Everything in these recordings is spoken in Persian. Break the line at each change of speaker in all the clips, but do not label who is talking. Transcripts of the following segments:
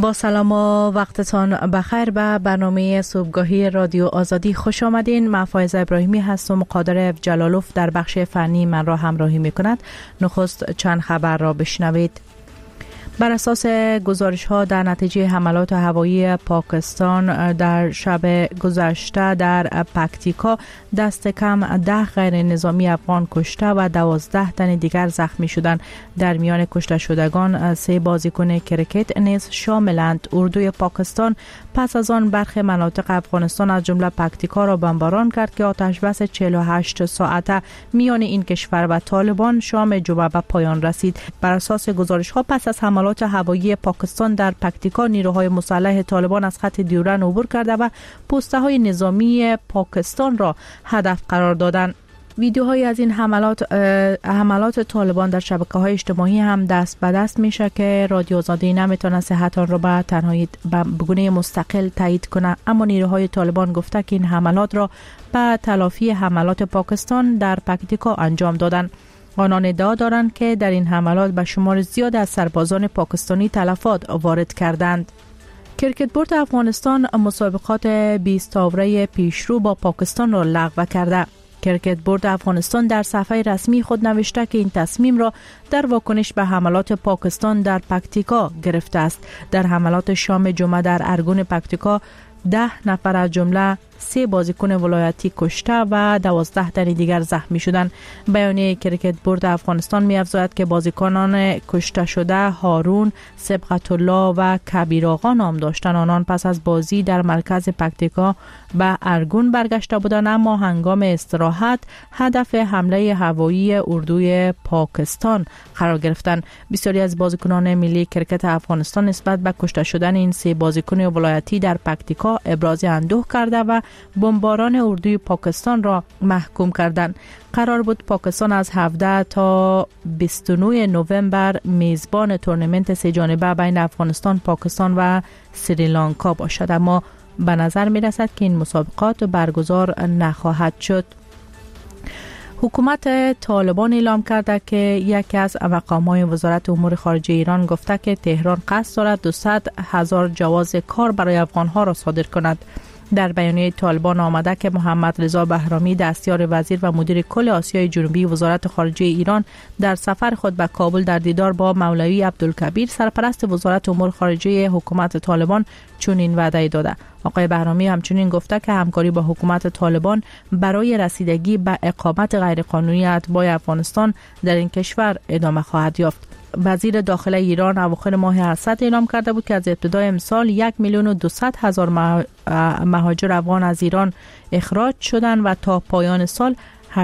با سلام و وقتتان بخیر به برنامه صبحگاهی رادیو آزادی خوش آمدین. من فایزه ابراهیمی هستم و قادر جلالوف در بخش فنی من را همراهی می کند. نخست چند خبر را بشنوید. بر اساس گزارش ها در نتیجه حملات هوایی پاکستان در شب گذشته در پکتیکا دست کم 10 غیر نظامی افغان کشته و 12 تن دیگر زخمی شدند. در میان کشته شدگان 3 بازیکن کرکت نیز شاملند. اردوی پاکستان پس از آن برخی مناطق افغانستان از جمله پکتیکا را بمباران کرد که آتش بس 48 ساعته میان این کشور و طالبان شام جمعه به پایان رسید. بر اساس گزارش ها پس از حملات هوایی پاکستان در پکتیکا نیروهای مسلح طالبان از خط دیورن عبور کرده و پوسته های نظامی پاکستان را هدف قرار دادند. ویدیوهایی از این حملات طالبان در شبکه‌های اجتماعی هم دست به دست میشه که رادیو آزادی نمیتونه صحت آن را به تنهایی به گونه مستقل تایید کنه، اما نیروهای طالبان گفته که این حملات را به تلافی حملات پاکستان در پکتیکا انجام دادند. آنان ادعا دارند که در این حملات به شمار زیاد از سربازان پاکستانی تلفات وارد کردند. کرکت بورد افغانستان مسابقات 20 آوره پیشرو با پاکستان را لغو کرده. کرکت بورد افغانستان در صفحه رسمی خود نوشته که این تصمیم را در واکنش به حملات پاکستان در پکتیکا گرفته است. در حملات شام جمعه در ارگون پکتیکا 10 نفر از جمله 3 بازیکن ولایتی کشته و 12 تن دیگر زخمی شدند. بیانیه کرکت بورد افغانستان می‌افزاید که بازیکنان کشته شده هارون، سبقت الله و کبیر آقا نام داشتند. آنان پس از بازی در مرکز پکتیکا به ارگون برگشته بودند، اما هنگام استراحت هدف حمله هوایی اردوی پاکستان قرار گرفتند. بسیاری از بازیکنان ملی کرکت افغانستان نسبت به کشته شدن این 3 بازیکن ولایتی در پکتیکا ابراز اندوه کرده و بمباران اردوی پاکستان را محکوم کردند. قرار بود پاکستان از 17 تا 29 نوامبر میزبان تورنمنت 3 جانبه بین افغانستان، پاکستان و سریلانکا باشد، اما به نظر می رسد که این مسابقات برگزار نخواهد شد. حکومت طالبان اعلام کرده که یکی از مقام‌های وزارت امور خارجه ایران گفته که تهران قصد دارد 200,000 جواز کار برای افغان‌ها را صادر کند. در بیانیه طالبان آمده که محمد رضا بهرامی دستیار وزیر و مدیر کل آسیای جنوبی وزارت خارجه ایران در سفر خود به کابل در دیدار با مولوی عبدالکبیر سرپرست وزارت امور خارجه حکومت طالبان چنین وعده داده. آقای بهرامی همچنین گفته که همکاری با حکومت طالبان برای رسیدگی به اقامت غیرقانونی اتباع افغانستان در این کشور ادامه خواهد یافت. وزیر داخله ایران اواخر ماه اسد اعلام کرده بود که از ابتدای امسال 1,200,000 مهاجر افغان از ایران اخراج شدند و تا پایان سال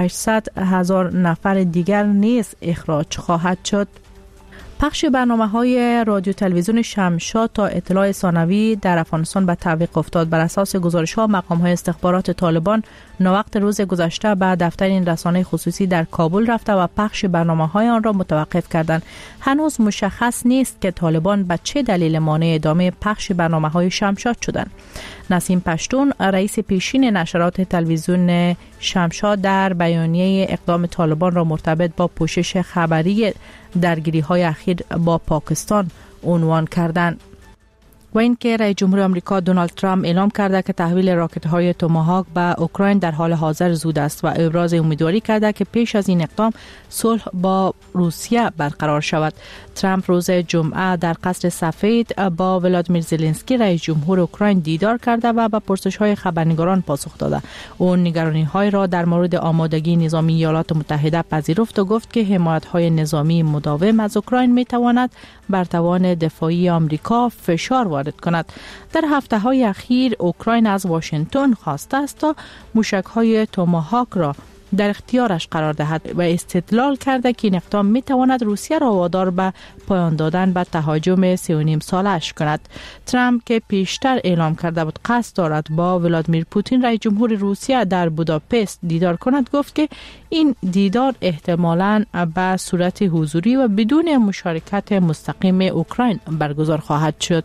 800,000 نفر دیگر نیز اخراج خواهد شد. پخش برنامه‌های رادیو تلویزیون شمشاد تا اطلاع ثانوی در افغانستان به تعویق افتاد. بر اساس گزارش‌ها مقام‌های استخبارات طالبان ناوقت روز گذشته به دفتر این رسانه خصوصی در کابل رفته و پخش برنامه‌های آن را متوقف کردند. هنوز مشخص نیست که طالبان به چه دلیل مانع ادامه پخش برنامه‌های شمشاد شدند. نسیم پشتون رئیس پیشین نشرات تلویزیون شمشاد در بیانیه اقدام طالبان را مرتبط با پوشش خبری درگیری‌های اخیر با پاکستان عنوان کردند. و اینکه رئیس جمهور آمریکا دونالد ترامپ اعلام کرده که تحویل راکت‌های توماهاک به اوکراین در حال حاضر زود است و ابراز امیدواری کرده که پیش از این اقدام صلح با روسیه برقرار شود. ترامپ روز جمعه در قصر سفید با ولادیمیر زلنسکی رئیس جمهور اوکراین دیدار کرده و به پرسش‌های خبرنگاران پاسخ داده. او نگرانی‌های را در مورد آمادگی نظامی ایالات متحده پذیرفت و گفت که حمایت‌های نظامی مداوم از اوکراین می‌تواند بر توان دفاعی آمریکا فشار وارد کند. در هفته‌های اخیر اوکراین از واشنگتن خواسته است تا موشک‌های توماهاک را در اختیارش قرار دهد و استدلال کرده که این اقدام می‌تواند روسیه را وادار به پایان دادن به تهاجم 3.5 سالش کند. ترامپ که پیشتر اعلام کرده بود قصد دارد با ولادیمیر پوتین رئیس جمهور روسیه در بوداپست دیدار کند، گفت که این دیدار احتمالاً به صورت حضوری و بدون مشارکت مستقیم اوکراین برگزار خواهد شد.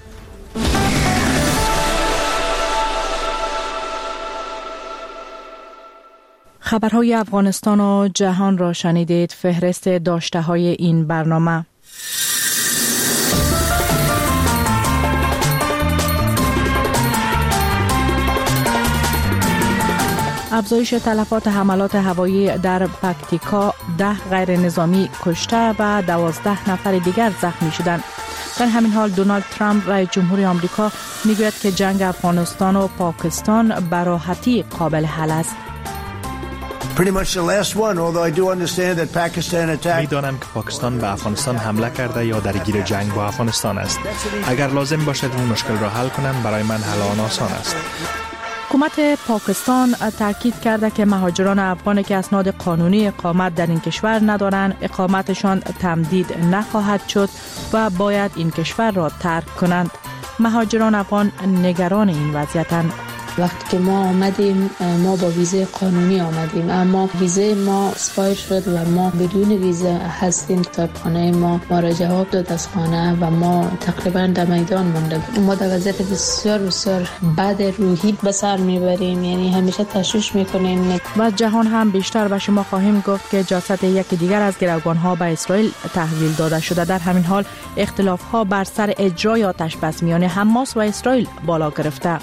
خبرهای افغانستان و جهان را شنیدید. فهرست داشته های این برنامه. افزایش تلفات حملات هوایی در پکتیکا 10 غیر نظامی کشته و 12 نفر دیگر زخمی شدند. در همین حال دونالد ترامپ رئیس جمهور آمریکا میگوید که جنگ افغانستان و پاکستان به راحتی قابل حل است.
میدانم که پاکستان به افغانستان حمله کرده یا درگیر جنگ با افغانستان است. اگر لازم باشد این مشکل را حل کنم، برای من حل آن آسان است.
حکومت پاکستان تاکید کرده که مهاجران افغان که اسناد قانونی اقامت در این کشور ندارند، اقامتشان تمدید نخواهد شد و باید این کشور را ترک کنند. مهاجران افغان نگران این وضعیتند.
وقتی که ما آمدیم ما با ویزه قانونی آمدیم، اما ویزه ما اسپایر شد و ما بدون ویزه هستیم. صاحبخانه ما جواب داد از خانه و ما تقریبا در میدان مانده. ما در وضعیت بسیار بسیار بد روحی به سر میبریم، یعنی همیشه تشویش میکنیم.
و جهان هم بیشتر به شما خواهیم گفت که جسد یکی دیگر از گروگانها به اسرائیل تحویل داده شده. در همین حال اختلافها بر سر اجرای آتش بس میان حماس و اسرائیل بالا گرفته.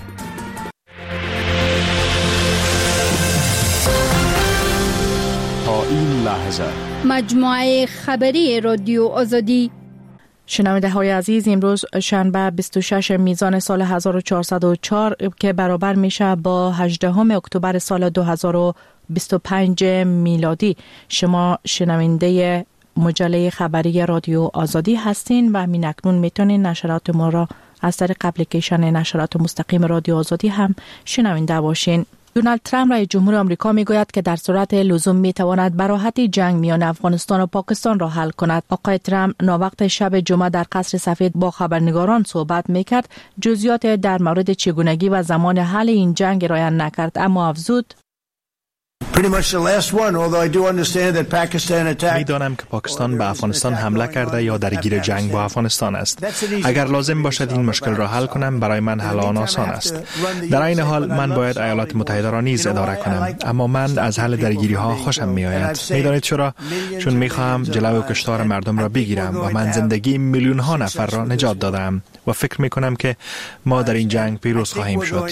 این لحظه
مجموعه خبری رادیو آزادی.
شنونده های عزیز، امروز شنبه 26 میزان سال 1404 که برابر میشه با 18 اکتبر سال 2025 میلادی، شما شنونده مجله خبری رادیو آزادی هستین و همین اکنون میتونین نشرات ما را از طریق اپلیکیشن نشرات مستقیم رادیو آزادی هم شنونده باشین. دونالد ترامپ رئیس جمهور آمریکا میگوید که در صورت لزوم میتواند به راحتی جنگ میان افغانستان و پاکستان را حل کند. آقای ترامپ ناوقت شب جمعه در قصر سفید با خبرنگاران صحبت میکرد. جزئیات در مورد چگونگی و زمان حل این جنگ را بیان نکرد، اما افزود:
میدانم که پاکستان به افغانستان حمله کرده یا درگیر جنگ با افغانستان است. اگر لازم باشد این مشکل را حل کنم، برای من حل آن آسان است. در این حال من باید ایالات متحده را نیز اداره کنم، اما من از حل درگیری ها خوشم می آید. میدانید چرا؟ چون می خواهم جلوی کشتار مردم را بگیرم و من زندگی میلیون ها نفر را نجات دادم و فکر می کنم که ما در این جنگ پیروز خواهیم شد.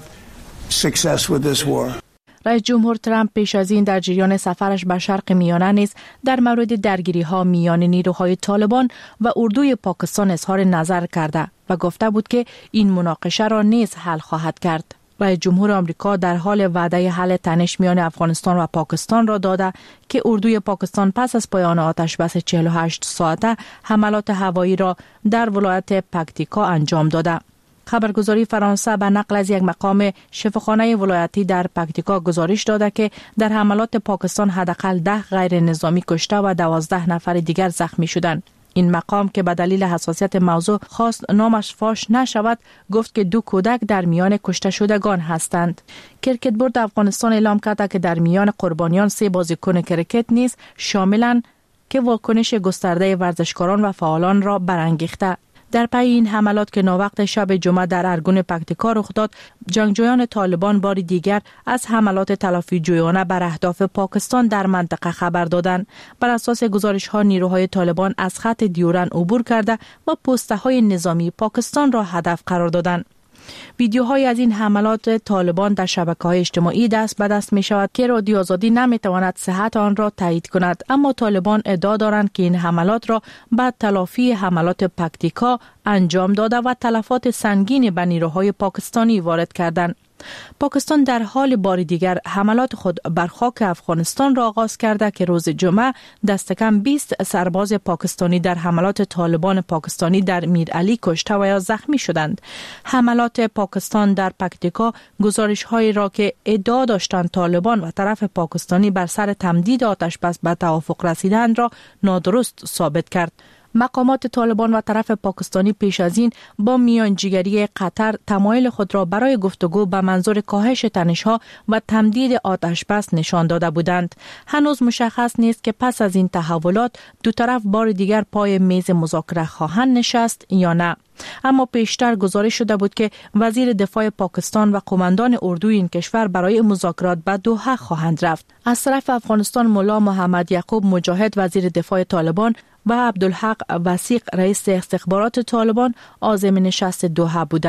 رئیس جمهور ترامپ پیش از این در جریان سفرش به شرق میانه نیز در مورد درگیری ها میان نیروهای طالبان و اردوی پاکستان اظهار نظر کرده و گفته بود که این مناقشه را نیز حل خواهد کرد. رئیس جمهور آمریکا در حال وعده حل تنش میان افغانستان و پاکستان را داده که اردوی پاکستان پس از پایان آتش بس 48 ساعته حملات هوایی را در ولایت پکتیکا انجام داده. خبرگزاری فرانسه به نقل از یک مقام شفاخانه ولایتی در پکتیکا گزارش داده که در حملات پاکستان حداقل 10 غیر نظامی کشته و 12 نفر دیگر زخمی شدند. این مقام که به دلیل حساسیت موضوع خواست نامش فاش نشود، گفت که 2 کودک در میان کشته شدگان هستند. کرکت بورد افغانستان اعلام کرده که در میان قربانیان 3 بازیکن کرکت نیز شاملند که واکنش گسترده ورزشکاران و فعالان را برانگیخته. در پی این حملات که ناوقت شب جمعه در ارگون پکتیکا رخ داد، جنگجویان طالبان بار دیگر از حملات تلافی جویانه بر اهداف پاکستان در منطقه خبر دادند. بر اساس گزارش‌ها نیروهای طالبان از خط دیورن عبور کرده و پست‌های نظامی پاکستان را هدف قرار دادند. ویدیوهای از این حملات طالبان در شبکه‌های اجتماعی دست به دست می شود که رادیو آزادی نمیتواند صحت آن را تایید کند، اما طالبان ادعا دارند که این حملات را بعد تلافی حملات پکتیکا انجام داده و تلفات سنگین به نیروهای پاکستانی وارد کردند. پاکستان در حال بار دیگر حملات خود بر خاک افغانستان را آغاز کرده که روز جمعه دست کم 20 سرباز پاکستانی در حملات طالبان پاکستانی در میرعلی کشته و یا زخمی شدند. حملات پاکستان در پکتیکا گزارش‌هایی را که ادعا داشتند طالبان و طرف پاکستانی بر سر تمدید آتش بس به توافق رسیدند را نادرست ثابت کرد. مقامات طالبان و طرف پاکستانی پیش از این با میانجیگری قطر تمایل خود را برای گفتگو به منظور کاهش تنش‌ها و تمدید آتش بس نشان داده بودند. هنوز مشخص نیست که پس از این تحولات دو طرف بار دیگر پای میز مذاکره خواهند نشست یا نه. اما پیشتر گزارش شده بود که وزیر دفاع پاکستان و قماندان اردوی این کشور برای مذاکرات به دوحه خواهند رفت. از طرف افغانستان ملا محمد یعقوب مجاهد وزیر دفاع طالبان و عبدالحق وثیق رئیس استخبارات طالبان عازم نشست دوحه بودند.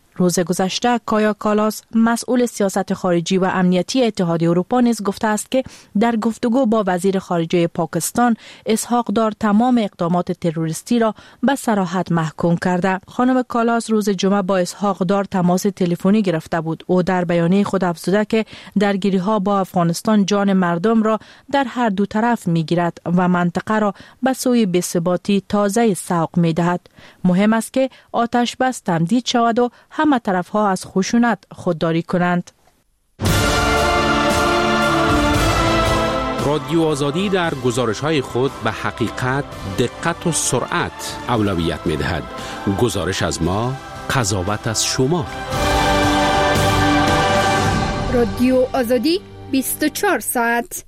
روز گذشته کایا کالاس مسئول سیاست خارجی و امنیتی اتحادیه اروپا نیز گفته است که در گفتگو با وزیر خارجه پاکستان اسحاق دار تمام اقدامات تروریستی را به صراحت محکوم کرده. خانم کالاس روز جمعه با اسحاق دار تماس تلفنی گرفته بود. او در بیانیه خود افزوده که درگیری‌ها با افغانستان جان مردم را در هر دو طرف می‌گیرد و منطقه را به سوی بی‌ثباتی تازه سوق می‌دهد. مهم است که آتش بس تمدید شود و همه طرف‌ها از خشونت خودداری کنند.
رادیو آزادی در گزارش‌های خود به حقیقت، دقت و سرعت اولویت می‌دهد. گزارش از ما، قضاوت از شما.
رادیو آزادی 24 ساعت.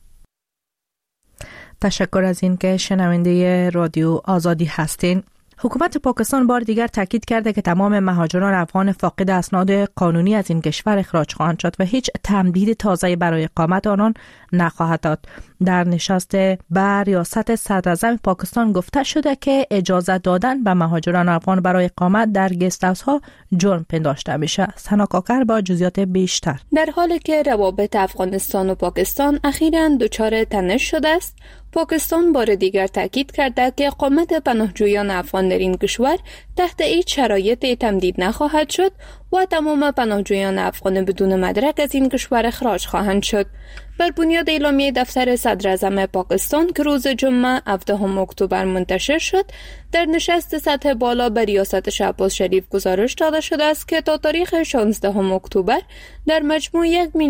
تشکر از این که شنونده رادیو آزادی هستین. حکومت پاکستان بار دیگر تاکید کرده که تمام مهاجران افغان فاقد اسناد قانونی از این کشور اخراج خواهند شد و هیچ تمدید تازه‌ای برای اقامت آنان نخواهد داد. در نشست بر ریاست صدراعظم پاکستان گفته شده که اجازه دادن به مهاجران افغان برای اقامت در گست هاوس ها جرم پنداشته میشه. سنا کاکر با جزئیات بیشتر.
در حالی که روابط افغانستان و پاکستان اخیراً دچار تنش شده است، پاکستان بار دیگر تاکید کرده که اقامت پناهجویان افغان در این کشور تحت هیچ شرایطی تمدید نخواهد شد و تمام پناهجویان افغان بدون مدرک از این کشور اخراج خواهند شد. بر بنیاد اعلامیه دفتر صدراعظم پاکستان که روز جمعه 17 اکتبر منتشر شد، در نشست سطح بالا به ریاست شهباز شریف گزارش داده شده است که تا تاریخ 16 اکتبر در مجموع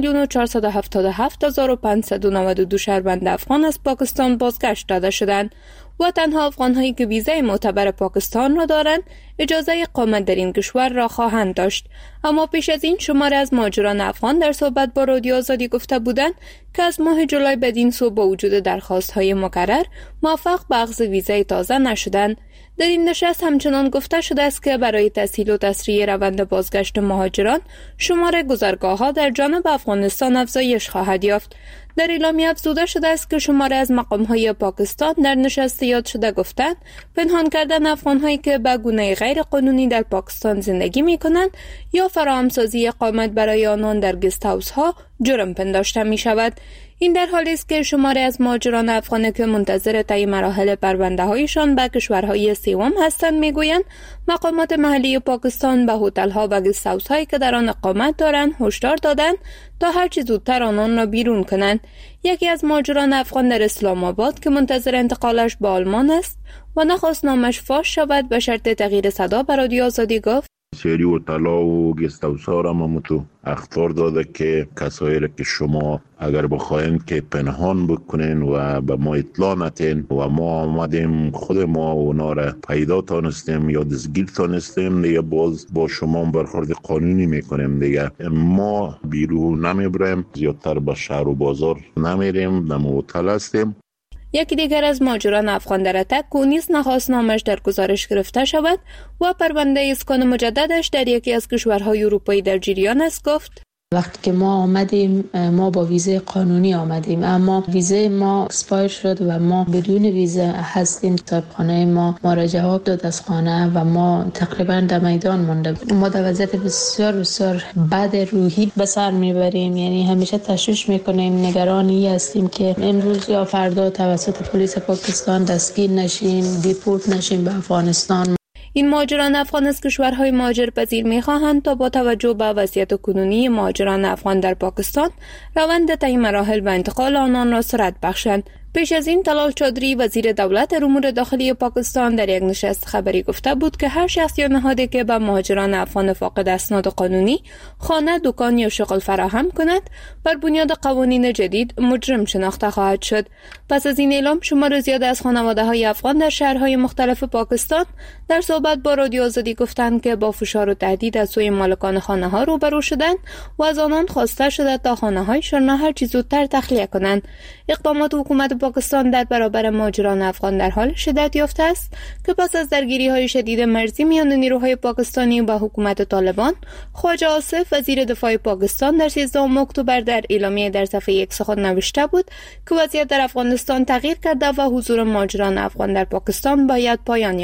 1,477,592 شهروند افغان از پاکستان بازگشت داده شدند و تنها افغان‌هایی که ویزای معتبر پاکستان را دارند اجازه اقامت در این کشور را خواهند داشت. اما پیش از این شماری از مهاجران افغان در صحبت با رادیو آزادی گفته بودند که از ماه جولای بدین سو با وجود درخواست‌های مکرر موفق به اخذ ویزای تازه نشدند. در این نشست همچنان گفته شده است که برای تسهیل و تسریع روند بازگشت مهاجران شمار گذرگاه‌ها در جانب افغانستان افزایش خواهد یافت. در اعلامیه افزوده شده است که شماری از مقام‌های پاکستان در نشست یاد شده گفتند پنهان کردن افغان‌هایی که به گونه غیر قانونی در پاکستان زندگی می‌کنند یا فراهمسازی اقامت برای آنان در گست هاوس‌ها جرم پنداشته می‌شود. این در حالی است که شماری از مهاجران افغان که منتظر طی مراحل پرونده‌هایشان به کشورهای سوم هستند میگویند مقامات محلی پاکستان به هتل‌ها و گست هاوس‌هایی که در آن اقامت دارند هشدار دادند تا هر چه زودتر آنان را بیرون کنند. یکی از مهاجران افغان در اسلام آباد که منتظر انتقالش به آلمان است و نخواست نامش فاش شود به شرط تغییر صدا به رادیو آزادی گفت:
سری و طلا و گست هاوس ها را ممتو اخطار داده که کسایی را که شما اگر بخواین که پنهان بکنین و به ما اطلاع ندین و ما آمدیم خود ما اونا را پیدا تانستیم یا دستگیر تانستیم دیگه باز با شما برخورد قانونی میکنیم. دیگه ما بیرون نمیبریم، زیادتر به شهر و بازار نمیریم، در هتل هستیم.
یکی دیگر از مهاجران افغان در اتک که نیز نخواست نامش در گزارش گرفته شود و پرونده اسکان مجددش در یکی از کشورهای اروپایی در جریان است گفت:
وقتی که ما آمدیم ما با ویزه قانونی آمدیم، اما ویزه ما اکسپایر شد و ما بدون ویزه هستیم. صاحبخانه ما را جواب داد از خانه و ما تقریبا در میدان مونده. ما در وضعیت بسیار بسیار بد روحی به سر میبریم، یعنی همیشه تشویش میکنیم، نگرانی هستیم که امروز یا فردا توسط پلیس پاکستان دستگیر نشیم، دیپورت نشیم به افغانستان.
این مهاجران افغان از کشورهای مهاجرپذیر می‌خواهند تا با توجه به وضعیت کنونی مهاجران افغان در پاکستان روند طی مراحل و انتقال آنان را سرعت بخشند. پیش از این طلال چودری وزیر دولت امور داخلی پاکستان در یک نشست خبری گفته بود که هر شخص یا نهادی که به مهاجران افغان فاقد اسناد قانونی خانه، دکان یا شغل فراهم کند بر بنیاد قوانین جدید مجرم شناخته خواهد شد. پس از این اعلام شمار زیاد از خانواده‌های افغان در شهرهای مختلف پاکستان در صحبت با رادیو آزادی گفتند که با فشار و تهدید از سوی مالکان خانه‌ها روبرو شدند و از آنان خواسته شده تا خانه‌هایشان را هر چه زودتر تخلیه کنند. اقدامات حکومت پاکستان در برابر مهاجران افغان در حال شدت یافته است که پس از درگیری‌های شدید مرزی میان نیروهای پاکستانی و حکومت طالبان، خواجه آصف وزیر دفاع پاکستان در 13 اکتبر در اعلامیه در صفحه 1 خود نوشته بود که وضعیت در افغانستان تغییر کرده و حضور مهاجران افغان در پاکستان باید پایان یابد.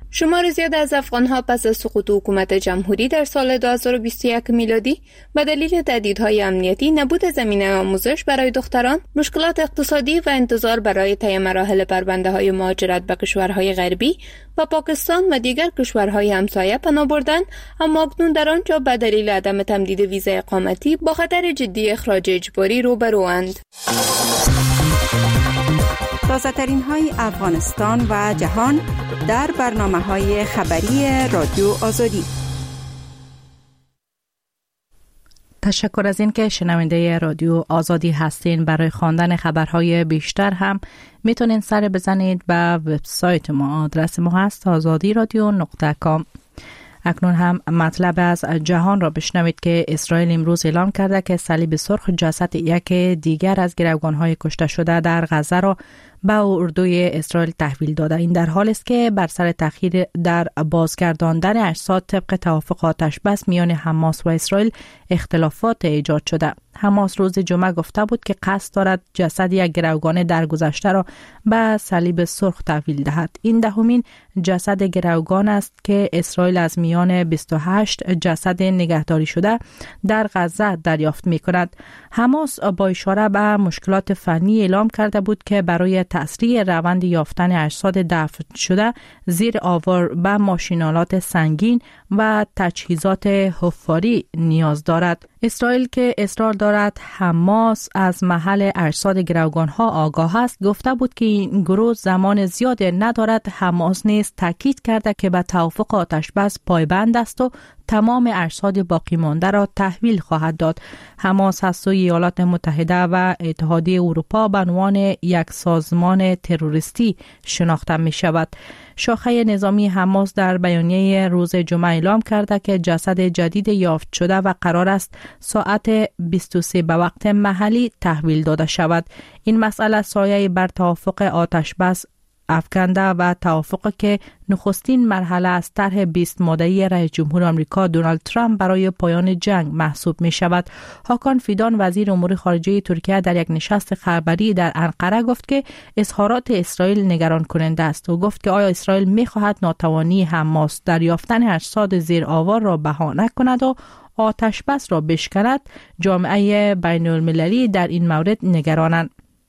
شمار زیاد از افغان‌ها پس از سقوط حکومت جمهوری در سال 2021 میلادی به دلیل تهدیدهای امنیتی، نبود زمینه آموزش برای دختران، مشکلات اقتصادی و انتظار برای طی مراحل پرونده‌های مهاجرت به کشورهای غربی و پاکستان و دیگر کشورهای همسایه پناه بردند، اما اکنون در آنجا به دلیل عدم تمدید ویزا اقامتی با خطر جدی اخراج اجباری روبروند.
تازه‌ترین های افغانستان و جهان در برنامه‌های خبری رادیو آزادی.
تشکر از این که شنونده رادیو آزادی هستین. برای خواندن خبرهای بیشتر هم میتونین سر بزنید به وبسایت ما. آدرس ما هست azadiradyo.com. اکنون هم مطلب از جهان را بشنوید که اسرائیل امروز اعلام کرده که صلیب سرخ جسد یک دیگر از گروگان‌های کشته شده در غزه را به اردوی اسرائیل تحویل داده. این در حالی است که بر سر تأخیر در بازگرداندن اجساد طبق توافق آتش بس میان حماس و اسرائیل اختلافات ایجاد شده. حماس روز جمعه گفته بود که قصد دارد جسد یک گروگان درگذشته را به صلیب سرخ تحویل دهد. این دهمین جسد گروگان است که اسرائیل از میان 28 جسد نگهداری شده در غزه دریافت می کند. حماس با اشاره به مشکلات فنی اعلام کرده بود که برای تسریع روند یافتن اجساد دفن شده زیر آوار به ماشینالات سنگین و تجهیزات حفاری نیاز دارد. اسرائیل که اصرار دارد حماس از محل اجساد گروگان‌ها آگاه است، گفته بود که این گروه زمان زیادی ندارد. حماس نیز تاکید کرده که به توافق آتش بس پایبند است و تمام اجساد باقی مانده را تحویل خواهد داد. حماس از سوی ایالات متحده و اتحادیه اروپا به عنوان یک سازمان تروریستی شناخته می شود. شاخه نظامی حماس در بیانیه روز جمعه اعلام کرده که جسد جدید یافت شده و قرار است ساعت 23 به وقت محلی تحویل داده شود. این مسئله سایه بر توافق آتش بس افکنده و توافقی که نخستین مرحله از طرح 20 ماده‌ای رئیس جمهور آمریکا دونالد ترامپ برای پایان جنگ محسوب می شود. هاکان فیدان وزیر امور خارجه ترکیه در یک نشست خبری در انقره گفت که اظهارات اسرائیل نگران کننده است و گفت که آیا اسرائیل می خواهد ناتوانی حماس در یافتن اجساد زیر آوار را بهانه کند و آتش بس را بشکند؟ جامعه بین المللی در این مورد نگرانند.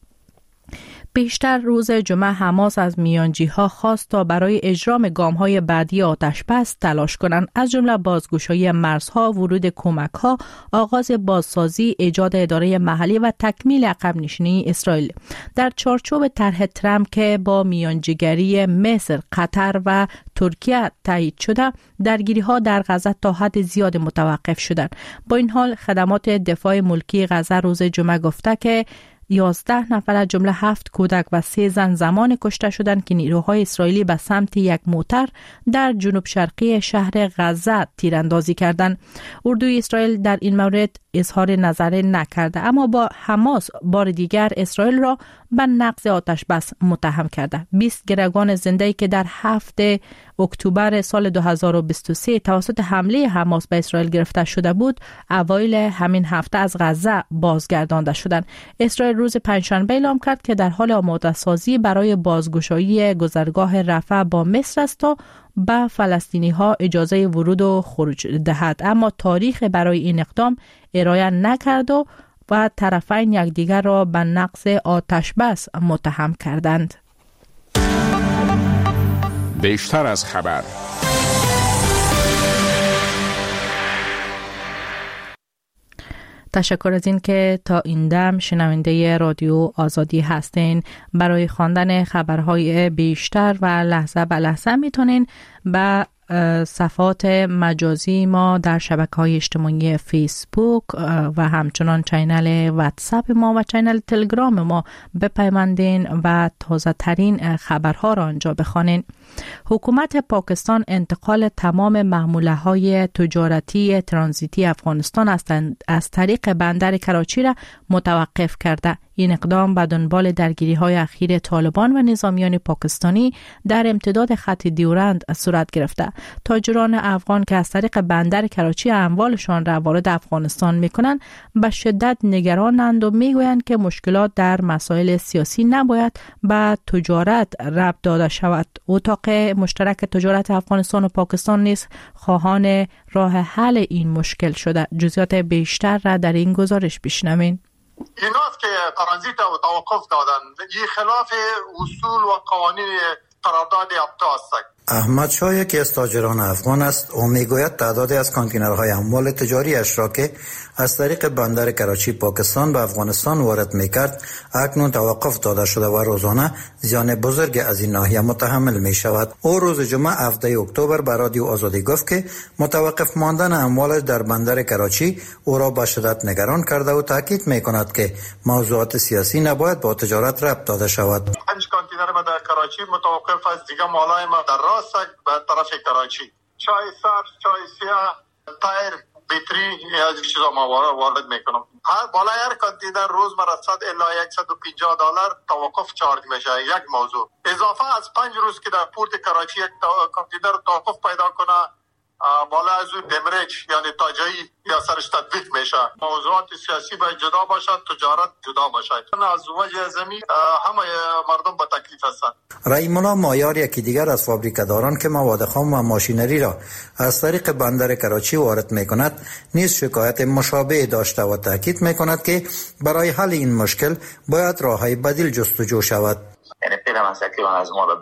بیشتر روز جمعه حماس از میانجی‌ها خواست تا برای اجرام گام‌های بعدی آتش بس تلاش کنند، از جمله بازگشایی مرزها، ورود کمک‌ها، آغاز بازسازی، ایجاد اداره محلی و تکمیل عقب نشینی اسرائیل. در چارچوب طرح ترامپ که با میانجیگری مصر، قطر و ترکیه تایید شده، درگیری‌ها در غزه تا حد زیاد متوقف شدند. با این حال خدمات دفاع ملکی غزه روز جمعه گفته که 11 نفر از جمله 7 کودک و 3 زن زمان کشته شدند که نیروهای اسرائیلی به سمت یک موتر در جنوب شرقی شهر غزه تیراندازی کردند. اردوی اسرائیل در این مورد اظهار نظر نکرده، اما با حماس بار دیگر اسرائیل را به نقض آتش بس متهم کرده. 20 گروگان زنده‌ای که در 7 اکتبر سال 2023 توسط حمله حماس به اسرائیل گرفته شده بود، اوایل همین هفته از غزه بازگردانده شدند. اسرائیل روز پنجشنبه اعلام کرد که در حال آماده سازی برای بازگشایی گذرگاه رفح با مصر است تا به فلسطینی ها اجازه ورود و خروج دهد، اما تاریخ برای این اقدام ارائه نکرد و طرفین یکدیگر را به نقض آتش بس متهم کردند.
بیشتر از خبر.
تشکر از این که تا این دم شنونده رادیو آزادی هستین. برای خواندن خبرهای بیشتر و لحظه به لحظه میتونین به صفحات مجازی ما در شبکه‌های اجتماعی فیسبوک و همچنان چینل واتساپ ما و چینل تلگرام ما بپیوندین و تازه ترین خبرها را آنجا بخوانین. حکومت پاکستان انتقال تمام محموله‌های تجارتی ترانزیتی افغانستان از طریق بندر کراچی را متوقف کرده. این اقدام به دنبال درگیری‌های اخیر طالبان و نظامیان پاکستانی در امتداد خط دیورند صورت گرفته. تاجران افغان که از طریق بندر کراچی اموالشان را وارد افغانستان می‌کنند به شدت نگرانند و می‌گویند که مشکلات در مسائل سیاسی نباید به تجارت ربط داده شود. اتاق مشترک تجارت افغانستان و پاکستان نیز خواهان راه حل این مشکل شده. جزئیات بیشتر را در این گزارش بشنوین.
ایناست که ترانزیت و توقف دادن، این خلاف اصول و قوانین قرارداد ابتا است.
احمد شاه یکی از تاجران افغان است و میگوید تعدادی از کانتینرهای اموال تجاریش را که از طریق بندر کراچی پاکستان به افغانستان وارد میکرد اکنون توقف داده شده و روزانه زیان بزرگ از این ناحیه متحمل می شود. او روز جمعه 17 اکتبر به رادیو آزادی گفت که متوقف ماندن اموالش در بندر کراچی او را به شدت نگران کرده و تاکید می کند که موضوعات سیاسی نباید با تجارت ربط داده شود.
5 کانتینر ما در کراچی متوقف است، دیگه مالای ما در راست به طرف کراچی، چای سبز، چای سیاه، تایر، بیتری از چیزا ما وارد میکنم. بالای هر کانتینر روز ما 100 الی $150 توقف چارج میشه. یک موضوع اضافه از 5 روز که در پورت کراچی یک کانتینر توقف پیدا کنه، بالا از اون دمرج یعنی تاجایی یا سرش تطبیق میشه. موضوعات سیاسی باید جدا باشد، تجارت جدا باشد. از وجه زمین همه مردم با تکلیف هستند.
رحیم الله مایار یکی دیگر از فابریکه‌داران که مواد خام و ماشینری را از طریق بندر کراچی وارد میکند نیز شکایت مشابه داشته و تاکید میکند که برای حل این مشکل باید راههای بدیل جستجو شود.
یعنی پیدا مسئله من از مال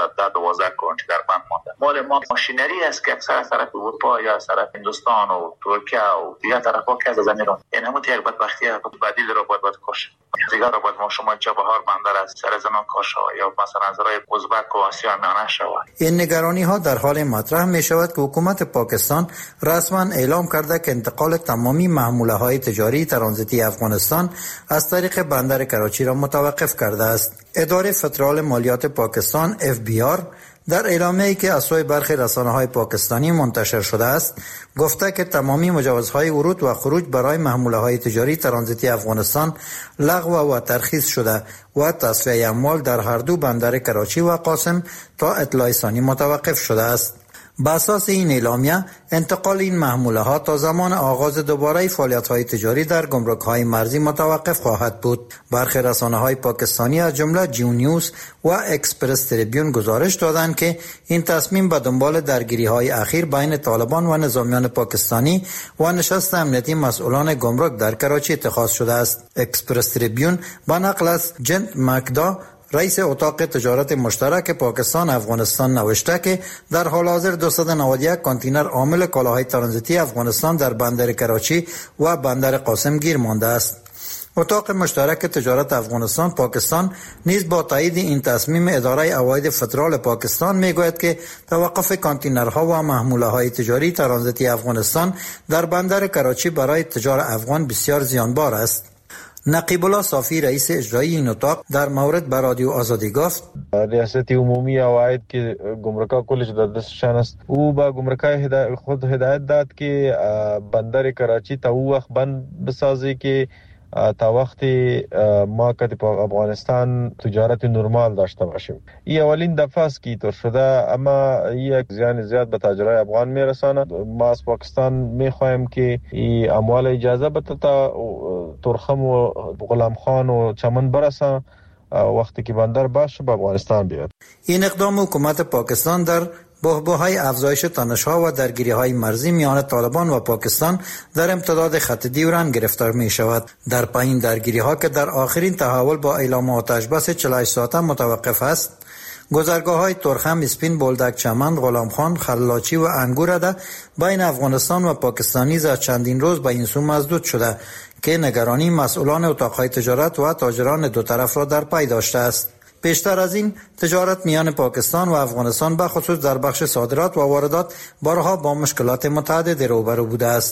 12 کانتینر بند مانده. مال ما ماشینری است که اکثر از طرف اروپا یا از طرف هندوستان و ترکیه و دیگر طرفا که از زمین رو این همون یک بدبختی بدیل رو باید کاش. دیگر رو باید ما شما اینجا بهار بندر از سر زمان کاش یا مثلا از راه ازبک و آسیا میانه شود.
این نگرانی ها در حال مطرح می شود که حکومت پاکستان رسما اعلام کرده که انتقال تمامی محموله های تجاری ترانزیتی افغانستان از طریق بندر کراچی را متوقف کرده است. اداره فدرال مالیات پاکستان FBI در اعلامیه‌ای که از سوی برخی رسانه‌های پاکستانی منتشر شده است گفته که تمامی مجوزهای ورود و خروج برای محموله‌های تجاری ترانزیتی افغانستان لغو و ترخیص شده و تصفیه اموال در هر دو بندر کراچی و قاسم تا اطلاع ثانی متوقف شده است. بر اساس این اعلامیه انتقال این محموله ها تا زمان آغاز دوباره فعالیت های تجاری در گمرک های مرزی متوقف خواهد بود. برخی رسانه های پاکستانی از جمله جیو نیوز و اکسپرس تریبیون گزارش دادند که این تصمیم به دنبال درگیری های اخیر بین طالبان و نظامیان پاکستانی و نشست امنیتی مسئولان گمرک در کراچی اتخاذ شده است. اکسپرس تریبیون با نقل از جنت مکدا رئیس اتاق تجارت مشترک پاکستان افغانستان نوشته که در حال حاضر 291 کانتینر حامل کالاهای ترانزیتی افغانستان در بندر کراچی و بندر قاسم گیر مانده است. اتاق مشترک تجارت افغانستان پاکستان نیز با تایید این تصمیم اداره عواید فدرال پاکستان میگوید که توقف کانتینرها و محموله‌های تجاری ترانزیتی افغانستان در بندر کراچی برای تجار افغان بسیار زیانبار است. نقیب الله صافی رئیس اجرایی این اتاق در مورد به رادیو آزادی گفت
ریاست عمومی عواید که گمرک‌ها کلش در دستشان است او با گمرک‌های خود هدایت داد که بندر کراچی تا او وقت بند بسازه که تا وقتی ما که په افغانستان تجارت نرمال داشته باشیم. این اولین دفعه است که طور شده، اما یک زیان زیاد به تاجرای افغان میرساند. ما از پاکستان میخواهیم که این اموال اجازه بده تا ترخم و غلام خان و چمن برسه وقتی که بندر باشه به افغانستان بیاد.
این اقدام حکومت پاکستان در بحبوحهای افزایش تنش‌ها و درگیری‌های مرزی میان طالبان و پاکستان در امتداد خط دیورند گرفتار می‌شود. در پایین درگیری‌ها که در آخرین تحول با اعلام آتش بس 48 ساعته متوقف است، گذرگاه‌های ترخم، اسپین، بولدک، چمن، غلامخان، خلاچی و انگورده بین افغانستان و پاکستان نیز از چندین روز به این سو مسدود شده که نگرانی مسئولان اتاق‌های تجارت و تاجران دو طرف را در پی داشته است. بیشتر از این تجارت میان پاکستان و افغانستان به خصوص در بخش صادرات و واردات بارها با مشکلات متعدد روبرو بوده است.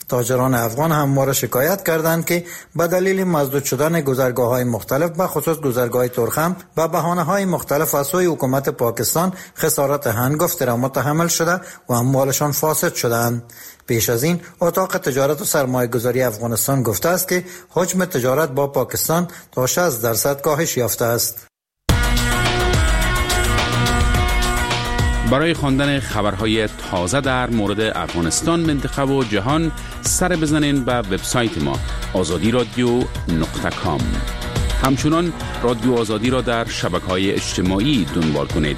تاجران افغان همواره شکایت کردند که به دلیل مسدود شدن گذرگاه‌های مختلف به خصوص گذرگاه ترخم و بهانه‌های مختلف از سوی حکومت پاکستان خسارت هنگفت را متحمل شده و اموالشان فاسد شدند. پیش از این اتاق تجارت و سرمایه گذاری افغانستان گفته است که حجم تجارت با پاکستان تا 60% کاهش یافته است.
برای خواندن خبرهای تازه در مورد افغانستان، منطقه و جهان سر بزنین به وبسایت ما azadi.radio.com. همچنان رادیو آزادی را در شبکه‌های اجتماعی دنبال کنید.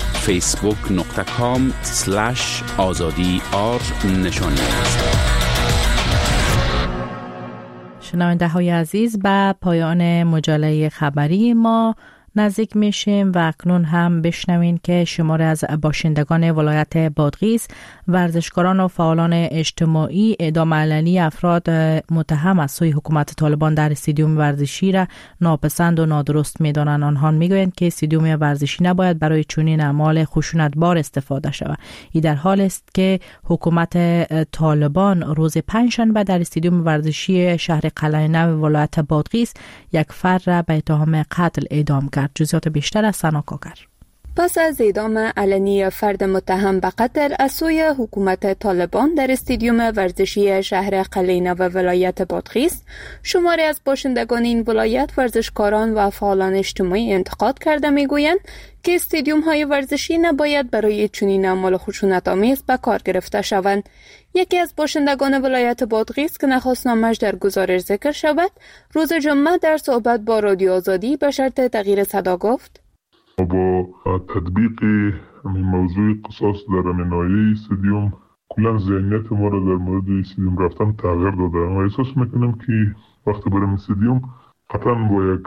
facebook.com/azadi_r نشانی است.
شنونده های عزیز، به پایان مجله خبری ما نزدیک میشیم و اکنون هم بشنوین که شماری از باشندگان ولایت بادغیس، ورزشکاران و فعالان اجتماعی اعدام علنی افراد متهم از سوی حکومت طالبان در استادیوم ورزشی را ناپسند و نادرست می‌دانند. آنها میگویند که استادیوم ورزشی نباید برای چنین اعمال خشونتبار استفاده شود. این در حال است که حکومت طالبان روز پنجشنبه در استادیوم ورزشی شهر قلعه نو ولایت بادغیس یک فرد را به اتهام قتل اعدام کرد. جزئیات بیشتر از سنا کاکر.
پس از اعدام علنی فرد متهم به قتل از سوی حکومت طالبان در استادیوم ورزشی شهر قلعه نو ولایت بادغیس، شماری از باشندگان این ولایت، ورزشکاران و فعالان اجتماعی انتقاد کرده میگویند که استادیوم های ورزشی نباید برای چنین اعمال خشونت‌آمیز به کار گرفته شوند. یکی از باشندگان ولایت بادغیس که نخواست نامش در گزارش ذکر شود، روز جمعه در صحبت با رادیو آزادی به شرط تغییر صدا گفت:
با تطبیق موضوع قصاص در نایه استادیوم کلا ذهنیت ما را در مورد استادیوم رفتن تغییر داده و احساس میکنم که وقتی بریم استادیوم قطعا با یک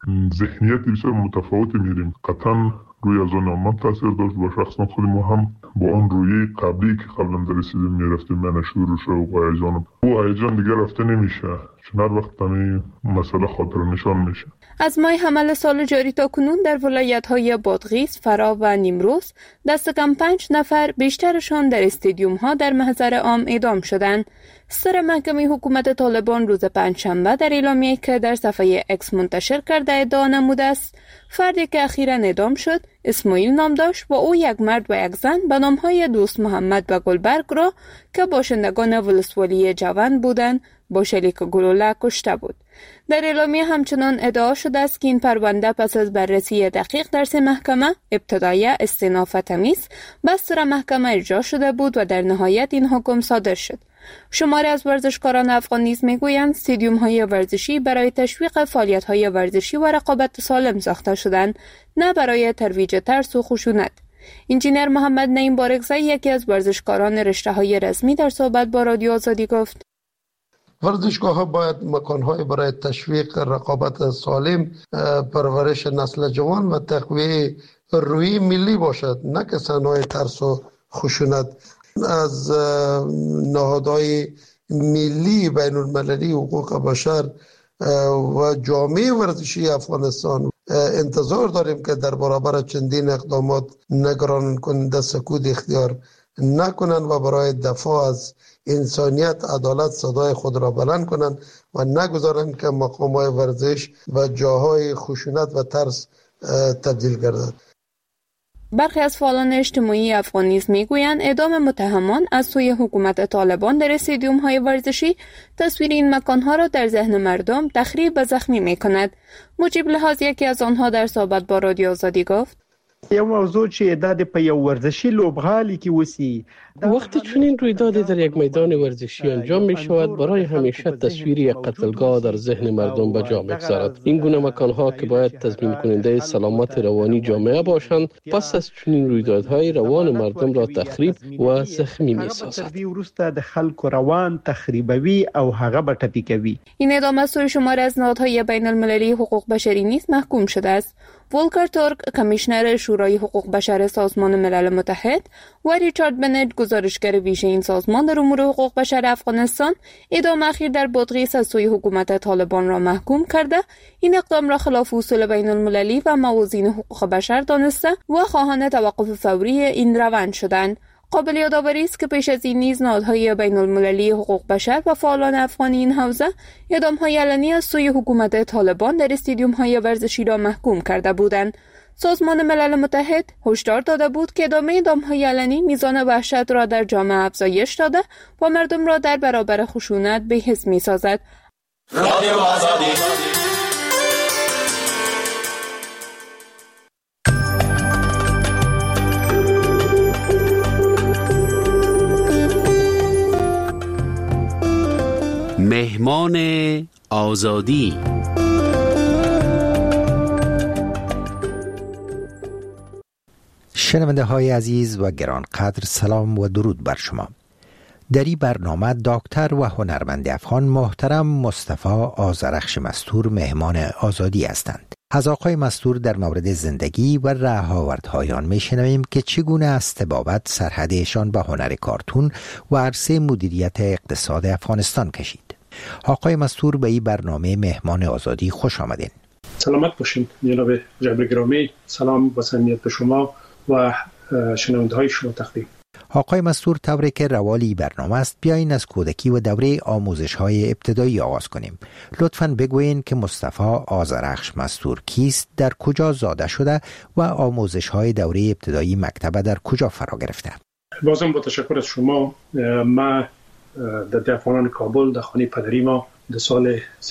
ذهنیت بسیار متفاوتی میریم. قطعا روی از آن من تاثیر داشت و شخصا خود ما هم با آن رویه قبلی که قبلا در استادیوم میرفتیم من شروع شد و هیجانم او هیجان دیگه رفته نمیشه، چون هر وقت همین مسئله خاطر نشان میشه.
از ماه حمل سال جاری تا کنون در ولایت‌های بادغیس، فرا و نیمروز دست کم 5 نفر، بیشترشان در استادیوم‌ها در محضر عام اعدام شدند. سر محکمه حکومت طالبان روز پنجشنبه در اعلامیه‌ای که در صفحه اکس منتشر کرده ادعا نموده است فردی که اخیراً اعدام شد اسماعیل نام داشت و او یک مرد و یک زن به نام‌های دوست محمد و گلبرگ را که باشندگان ولسوالی جوان بودند با شلیک گلوله کشته بود. در اعلامیه همچنان ادعا شده است که این پرونده پس از بررسی دقیق در 3 محکمه ابتدایی، استئناف و تمیز به سر محکمه اجرا شده بود و در نهایت این حکم صادر شد. شماری از ورزشکاران افغان نیز میگویند استادیوم‌های ورزشی برای تشویق فعالیت‌های ورزشی و رقابت سالم ساخته شدند، نه برای ترویج ترس و خشونت. انجینر محمد نعیم بارگزی، یکی از ورزشکاران رشته‌های رسمی، در صحبت با رادیو آزادی گفت:
ورزشگاه‌ها باید مکان‌های برای تشویق رقابت سالم، پرورش نسل جوان و تقویت روحی ملی باشد، نه که صحنه‌های ترس و خشونت. از نهادهای ملی بین المللی حقوق بشر و جامعه ورزشی افغانستان انتظار داریم که در برابر چندین اقدامات نگران کننده سکوت اختیار نکنند و برای دفاع از انسانیت، عدالت صدای خود را بلند کنند و نگذارند که مقام‌های ورزش و جاهای خشونت و ترس تبدیل گردد.
برخی از فعالان اجتماعی افغان نیز میگویند اعدام متهمان از سوی حکومت طالبان در استادیوم‌های ورزشی تصویر این مکان‌ها را در ذهن مردم تخریب و زخمی می‌کند. مجیب لحاظ، یکی از آنها، در صحبت با رادیو آزادی گفت:
یو موضوع چې د په یو ورزشي لوبغالي کې وسی،
وقتی چنین رویدادی در یک میدان ورزشی انجام می شود برای همیشه تصویر یک قتلگاه در ذهن مردم به جا می‌گذارد. این گونه مکان‌ها که باید تضمین کننده سلامت روانی جامعه باشند، پس از چنین رویدادهای روان مردم را تخریب و زخمی می‌سازد.
ورسته د خلکو روان تخریبوي او هغه به ټپي کوي.
این اعدام از سوی شماری از نهادهای بین المللی حقوق بشری نیز محکوم شده است. ولکر تورک، کمیشنر شورای حقوق بشر سازمان ملل متحد، و ریچارد بنت، گزارشگر ویژه این سازمان در امور حقوق بشر افغانستان، اعدام اخیر در بادغیس از سوی حکومت طالبان را محکوم کرده این اقدام را خلاف اصول بین المللی و موازین حقوق بشر دانسته و خواهان توقف فوری این روند شدند. قابل یادآوری است که پیش از این نیز نهادهای بین‌المللی حقوق بشر و فعالان افغانی این حوزه اعدام‌های علنی از سوی حکومت طالبان در استادیوم‌های ورزشی را محکوم کرده بودند. سازمان ملل متحد هشدار داده بود که ادامه اعدام‌های علنی میزان وحشت را در جامعه افزایش داده و مردم را در برابر خشونت بی‌حس می‌سازد. رادیو آزادی
مهمان آزادی.
شنونده های عزیز و گرانقدر، سلام و درود بر شما. در این برنامه دکتر و هنرمند افغان محترم مصطفی آذرخش مستور مهمان آزادی هستند. از آقای مستور در مورد زندگی و رهاوردهای آن میشنویم که چگونه از طبابت سرحدشان به هنر کارتون و عرصه مدیریت اقتصاد افغانستان کشید. آقای مستور به این برنامه مهمان آزادی خوش آمدین.
سلامت باشین جناب جبر گرامی. سلام و صمیمیت به شما و شنونده های شما تقدیم.
آقای مستور، طوری که روالی برنامه است بیاین از کودکی و دوره آموزش های ابتدایی آغاز کنیم. لطفاً بگوین که مصطفی آذرخش مستور کیست، در کجا زاده شده و آموزش های دوره ابتدایی مکتب در کجا فرا گرفته؟
بازم با تشکر از شما. ما در دهقانان کابل در خانه پدری ما در سال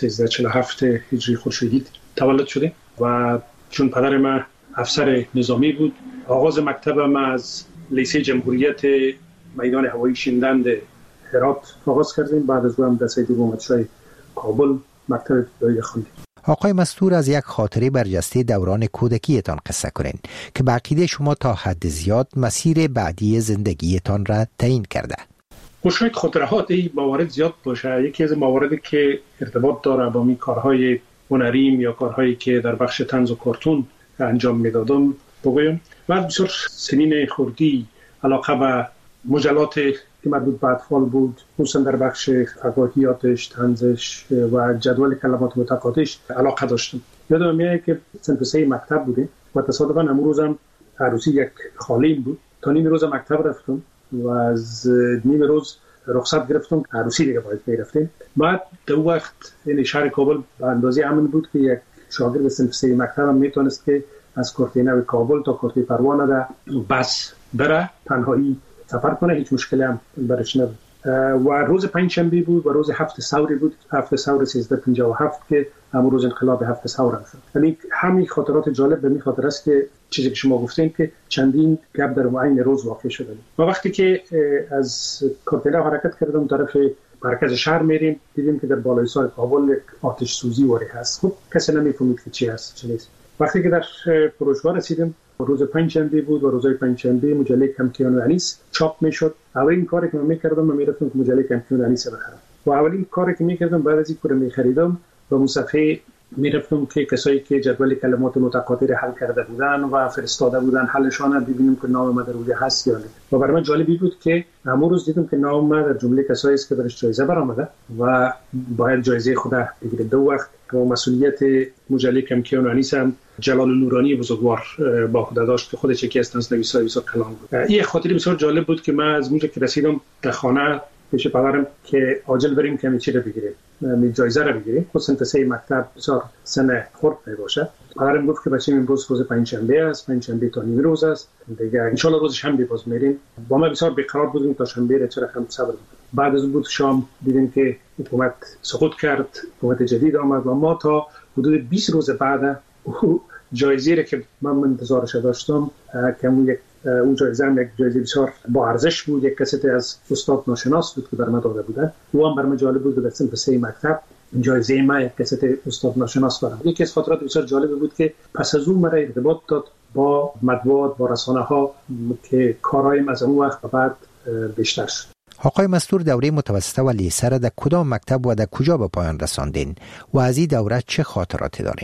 1347 هجری خورشیدی تولد شده و چون پدر ما افسر نظامی بود، آغاز مکتب ما از لیسه جمهوریت میدان هوایی شیندند هرات آغاز کردیم. بعد از اون در سید دومتشای کابل مکتب ابتدایی خواندیم.
آقای مستور، از یک خاطره برجسته دوران کودکیتان قصه کنین که به عقیده شما تا حد زیاد مسیر بعدی زندگیتان را تعیین کرده.
شاید خاطرات این موارد زیاد باشه. یکی از مواردی که ارتباط داره با می کارهای هنریم یا کارهایی که در بخش طنز و کارتون انجام میدادم بگویم. من بسیار سنین خردی علاقه به مجلات که مربوط به اطفال بود، خصوصا در بخش فکاهیاتش، طنزش و جدول کلمات متقاطعش علاقه داشتم. یادم میاد که صنف 3 مکتب بودیم و تصادفاً امروزم عروسی یک خالیم بود. تا نیم روز مکتب رفتم و از نیم روز رخصت گرفتم، عروسی دیگه باید میرفتیم. بعد در وقت این شهر کابل به اندازه امن بود که یک شاگرد صنف 3 مکتب هم میتونست که از کورتینه کابل تا کورتی پروانه در بس بره، تنهایی سفر کنه، هیچ مشکلی هم برش نبود. و روز پنجشنبه بود و روز هفت ثوری بود، هفت ثور 1357 که همون روز انقلاب هفت ثور هم شد. یعنی همین خاطرات جالب به می خاطر است که چیزی که شما گفتین که چندین گپ در معین روز واقع شده. و وقتی که از کورتینه حرکت کردم طرف مرکز شهر میریم، دیدیم که در بالای سر کابل آتش سوزی واری هست. خب کسی نمیفهمید که چی هست چی نیست. وقتی که در فروشگاه رسیدیم، روز پنجشنبه بود و روزهای پنجشنبه مجله کمکیان و انیس چاپ میشد. اولین کاری که من میکردم من میرفتم که مجله کمکیان و انیس بخرم و اولین کاری که میکردم بعد از اینکه میخریدم و مصفحه میرفتم که کسایی که جدول کلمات متقاطع حل کرده بودن و فرستاده بودن حلشان ببینیم که نام ما در روی هست یا نه. و برای من جالبی بود که همون روز دیدم که نام ما در جمله کسایی است که برش جایزه برآمده و باید جایزه خود بگیره. دو وقت که مسئولیت مجله کمکیان و انیس هم جلال نورانی بزرگوار با خود داشت که خودش یکی از طنزنویسای بسیار کلان بود. این خاطره بسیار جالب بود که من از اونجا که رسیدم در خانه پیش پدرم که عاجل بریم که چی رو بگیریم، جایزه رو بگیریم. خود صنف 3 مکتب بسیار سن خرد میباشه. پدرم گفت که بچه‌م امروز روز پنجشنبه است، پنجشنبه تا نیم روز است دیگه، ان شاء الله روز شنبه باز میریم. با ما بسیار بیقرار بودیم تا شنبه رو چرا هم صبر. بعد از بود شام دیدیم که حکومت سقوط کرد، حکومت جدید آمد و ما تا حدود 20 روز بعد جایزه را که من انتظارش داشتم که اون جایزه هم یک جایزه بسیار با ارزش بود، یک کست از استاد ناشناس بود که برام داده بودن. او هم برام جالب بود که در صنف 3 مکتب جایزه ما یک کست استاد ناشناس برام. یکی از خاطرات بسیار جالب بود که پس از اون مرا ارتباط داد با مطبوعات، با رسانه ها که کارایم از اون وقت بعد بیشتر شد.
آقای مستور، دوره متوسطه و لیسه را در کدام مکتب و در کجا به پایان رساندین و از این دوره چه خاطراتی دارین؟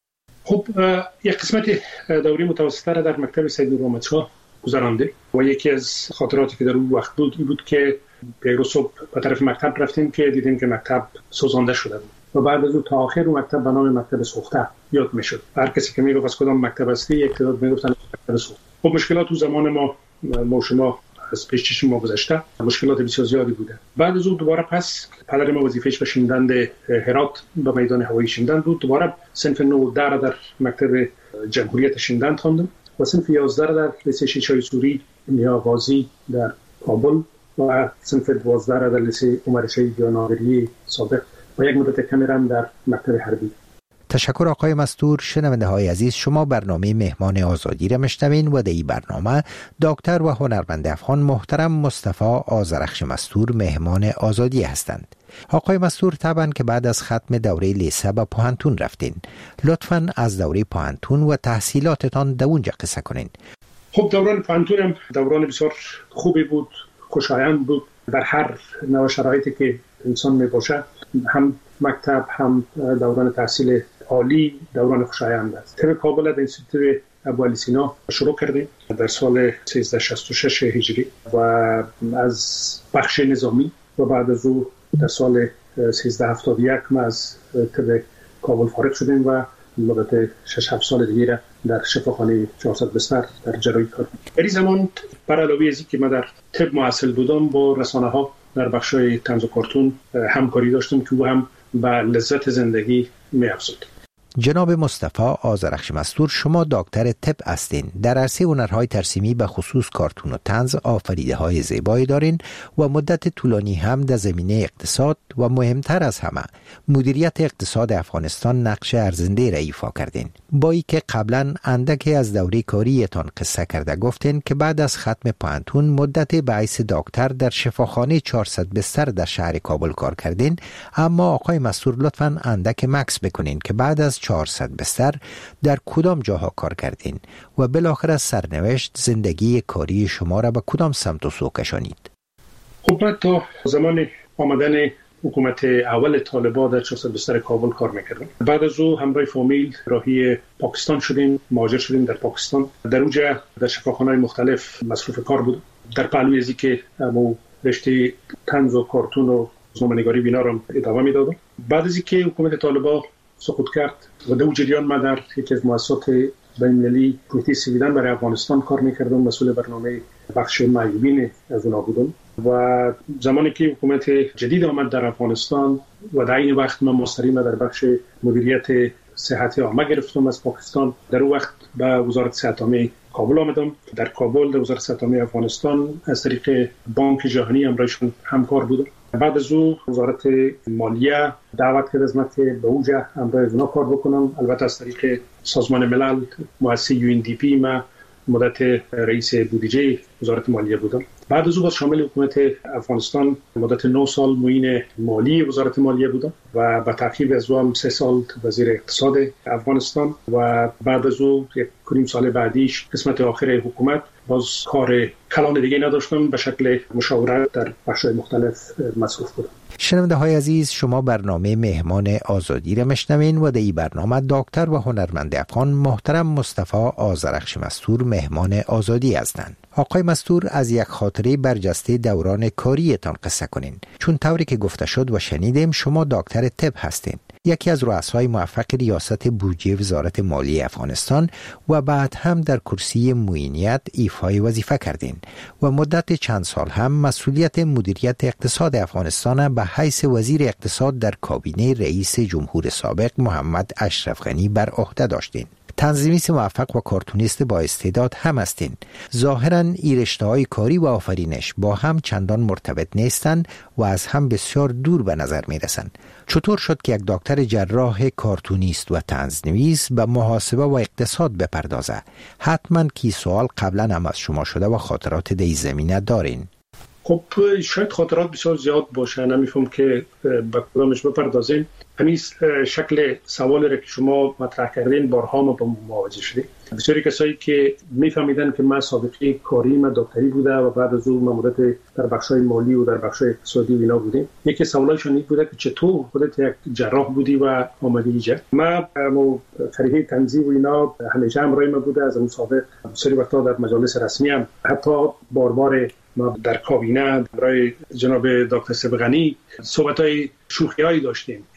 خب یک قسمت دوره متوسطه را در مکتب سید نورآمدشاه گذرانده و یکی از خاطراتی که در اون وقت بود این بود که پیرو صبح به طرف مکتب رفتیم که دیدیم که مکتب سوزانده شده بود و بعد از اون تا آخر اون مکتب به نام مکتب سوخته یاد میشد. هر کسی که میگفت از کدام مکتب هستی یک تعداد میگفتن مکتب سوخته. خب مشکلات تو زمان ما شما از پیش چشم ما گذشته مشکلات بسیار زیادی بوده. بعد از اون دوباره پس پدر ما وظیفهش به شنیدند هرات به میدان هوایی شنیدند بود. دوباره صنف 9 در مکتب جمهوریت شنیدند خواندم و صنف 11 در لیسه شیشای سوری نیا غازی در کابل و صنف 12 در لیسه عمر شهید یا ناظری سابق و یک مدت کمی هم در مکتب حربی.
تشکر آقای مستور. شنونده های عزیز، شما برنامه مهمان آزادی را میشنوین و در این برنامه دکتر و هنرمند افغان محترم مصطفی آذرخش مستور مهمان آزادی هستند. آقای مستور، طبعا که بعد از ختم دوره لیسه به پوهنتون رفتین، لطفاً از دوره پوهنتون و تحصیلاتتان در اونجا قصه کنین.
خب دوران پوهنتونم دوران بسیار خوبی بود، خوشایند بود. در هر نوع شرایطی که انسان می باشه، هم مکتب هم دوران تحصیل عالی دوران خوشایند است. طب کابل در انستیتوت ابوعلی سینا شروع کردیم در سال 1366 هجری و از بخش نظامی و بعد از او در سال 1371 ما از طب کابل فارغ شدیم و مدت 6-7 سال دیگه در شفاخانه 400 بستر در جراحی کار کردیم. در این زمان بر علاوه از اینکه من در طب معاصل بودم، با رسانه‌ها در بخش‌های طنز و کارتون همکاری داشتم که او هم به لذت زندگی می‌افزود.
جناب مصطفی آذرخش مستور، شما دکتر طب هستین. در عرصه هنرهای ترسیمی به خصوص کارتون و طنز آفریده‌های زیبایی دارین و مدت طولانی هم در زمینه اقتصاد و مهمتر از همه مدیریت اقتصاد افغانستان نقش ارزنده را ایفا کردین. با اینکه قبلا اندکی از دوره کاریتان قصه کرده گفتین که بعد از ختم پوهنتون مدت به حیث دکتر در شفاخانه 400 بستر در شهر کابل کار کردین، اما آقای مستور لطفاً اندک مکس بکنین که بعد از 400 بستر در کدام جاها کار کردین و بالاخره سرنوشت زندگی کاری شما را به کدام سمت و سو کشانید؟
خب تا زمان آمدن حکومت اول طالبان در 400 بستر کابل کار میکردم. بعد از او همراه فامیل راهی پاکستان شدیم، مهاجر شدیم در پاکستان. در اونجا در شفاخانه‌های مختلف مصروف کار بودم. در پهلوی ازی که رشته طنز و کارتون و روزنامه‌نگاری بینا را ادامه میدادم. بعد از اینکه حکومت طالبان سقوط کرد و در جریان من در یکی از مؤسسات بین‌المللی کمیته سویدن برای افغانستان کار میکردم، مسئول برنامه بخش معیوبین از اونها بودم و زمانی که حکومت جدید آمد در افغانستان و در این وقت من مستقیما در بخش مدیریت صحت عامه گرفتم از پاکستان. در اون وقت به وزارت صحت عامه کابل آمدم. در کابل در وزارت صحت عامه افغانستان از طریق بانک جهانی همراهشون همکار بودم. بعد از او وزارت مالیه دعوت کرد از من که به اونجا همراه اونا کار بکنم. البته از طریق سازمان ملل مؤسسه UNDP ما مدت رئیس بودجه وزارت مالیه بودم. بعد از او با شامل حکومت افغانستان مدت 9 سال معین مالی وزارت مالیه بودم و با تعقیب از او هم 3 سال وزیر اقتصاد افغانستان و بعد از او 1.5 سال بعدیش قسمت آخر حکومت باز کار کلان دیگه نداشتم، به شکل مشاورت در بخش‌های مختلف مصروف بودم.
شنونده های عزیز، شما برنامه مهمان آزادی را میشنوین و در این برنامه دکتر و هنرمند افغان محترم مصطفی آذرخش مستور مهمان آزادی هستند. آقای مستور، از یک خاطره برجسته دوران کاریتان قصه کنین، چون طوری که گفته شد و شنیدیم شما دکتر طب هستین، یکی از رؤسای موفق ریاست بودجه وزارت مالی افغانستان و بعد هم در کرسی معینیت ایفای وظیفه کردین و مدت چند سال هم مسئولیت مدیریت اقتصاد افغانستان به حیث وزیر اقتصاد در کابینه رئیس جمهور سابق محمد اشرف غنی بر عهده داشتین. تنظیمیست موفق و کارتونیست با استعداد هم هستین. ظاهراً این رشته‌های کاری و آفرینش با هم چندان مرتبط نیستند و از هم بسیار دور به نظر می‌رسند. چطور شد که یک دکتر جراح کارتونیست و طنزنویس به محاسبه و اقتصاد بپردازه؟ حتماً کی سوال قبلا هم از شما شده و خاطرات در این زمینه دارین.
خب شاید خاطرات بسیار زیاد باشه، نمیفهم که به کدامش بپردازیم. همین شکل سوالی را که شما مطرح کردین بارها ما با مواجه شدیم. بسیاری کسایی که میفهمیدن که من سابقه کاری من دکتری بوده و بعد از اون مدت در بخش‌های مالی و در بخش‌های اقتصادی و اینا بودیم، یکی سوالایشون این بوده که چطور خودت یک جراح بودی و آمدی اینجا. من خریده تنظیم و اینا همیشه همراه من بوده از اون سابق. بسیاری وقتا در مجالس رسمی هم حتی بار ما در کابینه برای جناب دکتر سبغنی صحبت‌های شوخی‌هایی داشتیم که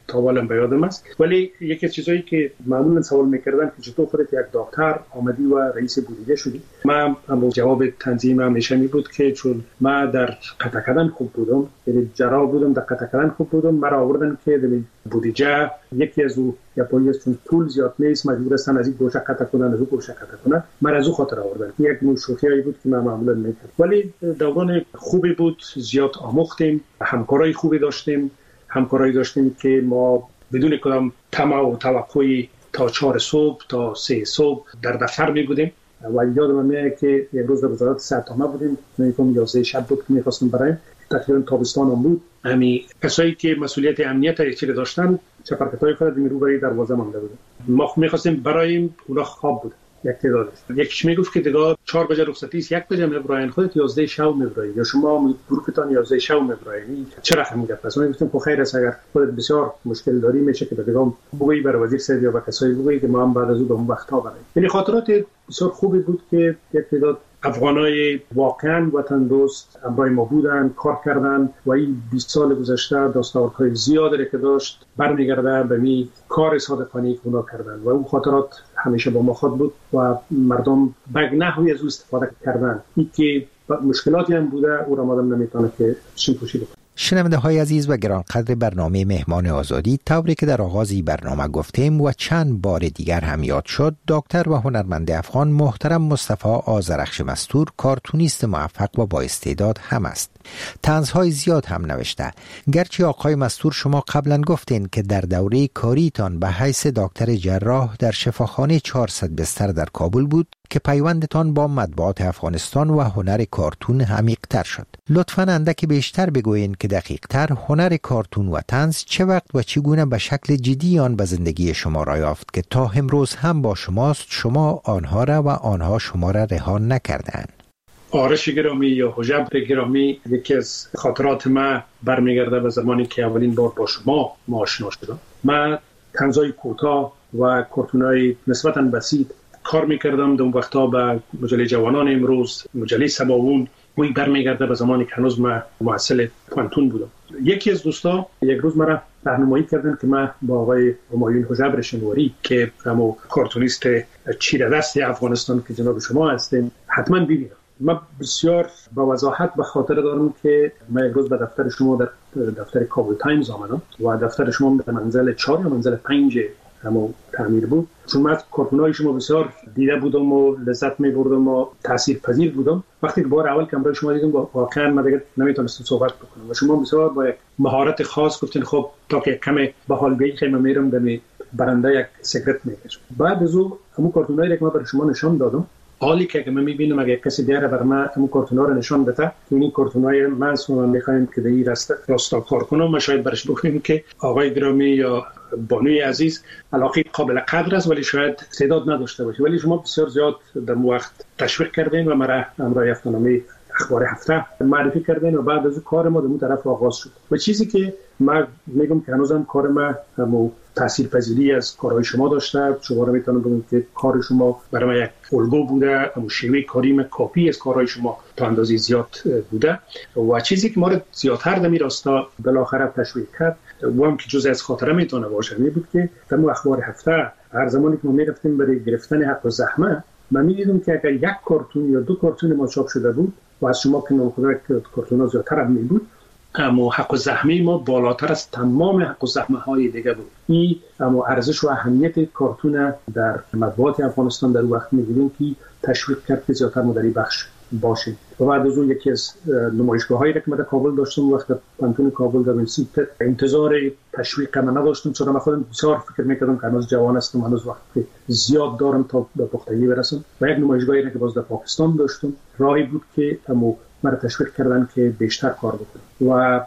تاوالم به یادم است. ولی یکی از چیزایی که معمولا سوال میکردن که چطور خودت یک دکتر آمدی و رئیس بودجه شدی، من جواب تنظیم همیشه می بود که چون من در قطع کردن خوب بودم، یعنی جراح بودم، در قطع کردن خوب بودم، مرا آوردن که در بودجه یکی از او یا پلیس چون پول زیاد نیست مجبور هستن از این گوشه قطع کنن از اون گوشه قطع کنن، مرا از اون خاطر آوردن. یک نوع شوخی بود که من معمولا میکردم. ولی دوران خوبی بود، زیاد آموختیم، همکارای خوبی داشتیم، همکارایی داشتیم که ما بدون کدام طمع و توقعی تا 4 صبح تا 3 صبح در دفتر می بودیم. و یادم میاد که یک روز در وزارت صحت بودیم، میگم 11 شب بود که می‌خواستیم برایم، تقریبا تابستان هم بود. همین کسایی که مسئولیت امنیت ایشون داشتن چپرکتای خود رو برای دروازه مانده بودن. ما می‌خواستیم برایم، اونا خواب بود. یک تعداد یکیش میگفت که دیگه 4 بجه رخصتی است، 1 بجه میبراین، خودت 11 شب میبراین یا شما گروهتون 11 شب میبراین، چرا همین گپ است؟ من گفتم خب خیر است، اگر خودت بسیار مشکل داری میشه که دیگه بگویی بر وزیر صاحب یا با کسایی بگویی که ما هم بعد از اون به اون وقت‌ها بریم. یعنی خاطرات بسیار خوبی بود که یک تعداد افغانای واقعا وطن دوست همراه ما بودن، کار کردن و این 20 سال گذشته دستاوردهای زیادی که داشت برمیگرده به می کار صادقانه که اونا کردن و اون خاطرات همیشه با ما خود بود و مردم به نحوی از او استفاده کردن. این که مشکلاتی هم بوده او را مادم نمیتونه که شنپوشی بکنه.
شنونده های عزیز و گرانقدر برنامه مهمان آزادی، طوری که در آغازی برنامه گفتیم و چند بار دیگر هم یاد شد، دکتر و هنرمند افغان محترم مصطفی آذرخش مستور کارتونیست موفق و با استعداد هم است. طنزهای زیاد هم نوشته. گرچه آقای مستور شما قبلا گفتین که در دوره کاریتان به حیث دکتر جراح در شفاخانه 400 بستر در کابل بود که پیوندتان با مطبوعات افغانستان و هنر کارتون عمیق‌تر شد. لطفاً اندکی بیشتر بگویین که دقیق‌تر هنر کارتون و طنز چه وقت و چگونه به شکل جدی آن به زندگی شما را یافت که تا امروز هم با شماست، شما آنها را و آنها شما را رها نکردند.
آرش گرامی یا حجب گرامی، یکی از خاطرات من برمیگرده به زمانی که اولین بار با شما آشنا شدم. من طنزهای کوتاه و کارتونای نسبتاً بسیط کار میکردم. در اون وقتا به مجله جوانان امروز، مجله سماوون، وی برمیگرده به زمانی که هنوز من محصل پانتون بودم. یکی از دوستا یک روز مرا راهنمایی کردن که من با آقای همایون حجب شنواری که همو کارتونیست چیره‌دست افغانستان که جناب شما هستین حتما ببینم. من بسیار با وضاحت به خاطر دارم که من یک روز به دفتر شما در دفتر کابل تایمز آمدم و دفتر شما در منزل 4 یا منزل 5 همو تعمیر بود. چون من کارتونای شما بسیار دیده بودم و لذت می‌بردم و تاثیرپذیر بودم. وقتی که بار اول کامرای شما دیدم واقعا من دیگه نمیتونستم صحبت بکنم و شما بسیار با یک مهارت خاص گفتین خب تا که کم به حال بیخیم میرم دمی برنده یک سیگرت میکشم. بعد از اون همون کارتونایی که من برای شما نشان دادم، حالی که من میبینم اگه کسی دیگه بر من همون کارتونا رو نشان بده، این کارتونای من شما میخوایم که در راستا کار کنم، ما شاید برش بگویم که آقای گرامی یا بانوی عزیز علاقه قابل قدر است ولی شاید استعداد نداشته باشه، ولی شما بسیار زیاد در وقت تشویق کردین و مرا همراه هفته‌نامه اخبار هفته معرفی کردین و بعد از اون کار ما در اون طرف آغاز شد. و چیزی که من میگم که هنوزم کار ما همو تاثیرپذیری از کارهای شما داشته. شما رو میتونم بگم که کار شما برای من یک الگو بوده، همون شیوه کاری من کاپی از کارهای شما تا اندازه زیاد بوده. و چیزی که ما رو زیادتر در این راستا بالاخره تشویق کرد و هم که جزء از خاطره میتونه باشه این بود که در اخبار هفته هر زمانی که ما میرفتیم برای گرفتن حق و زحمه، من میدیدم که اگر یک کارتون یا 2 کارتون ما چاپ شده بود و از شما که نامخدا کارتون‌ها زیادتر هم بود، اما حق و زحمه ما بالاتر از تمام حق و زحمه های دیگه بود. این اما ارزش و اهمیت کارتون در مطبوعات افغانستان در وقت می‌دیدیم که تشویق کرد که زیادتر ما در این بخش باشه. و بعد از اون یکی از نمایشگاه‌هایی که من در کابل داشتم، وقت پانتون کابل در سیت انتظار تشویق من نداشتم، چون من خودم بسیار فکر می‌کردم که هنوز جوان هستم، هنوز وقت زیاد دارم تا به پختگی برسم. و یک نمایشگاهی که باز در پاکستان داشتم، راهی بود که مرا تشویق کردن که بیشتر کار بکنم. و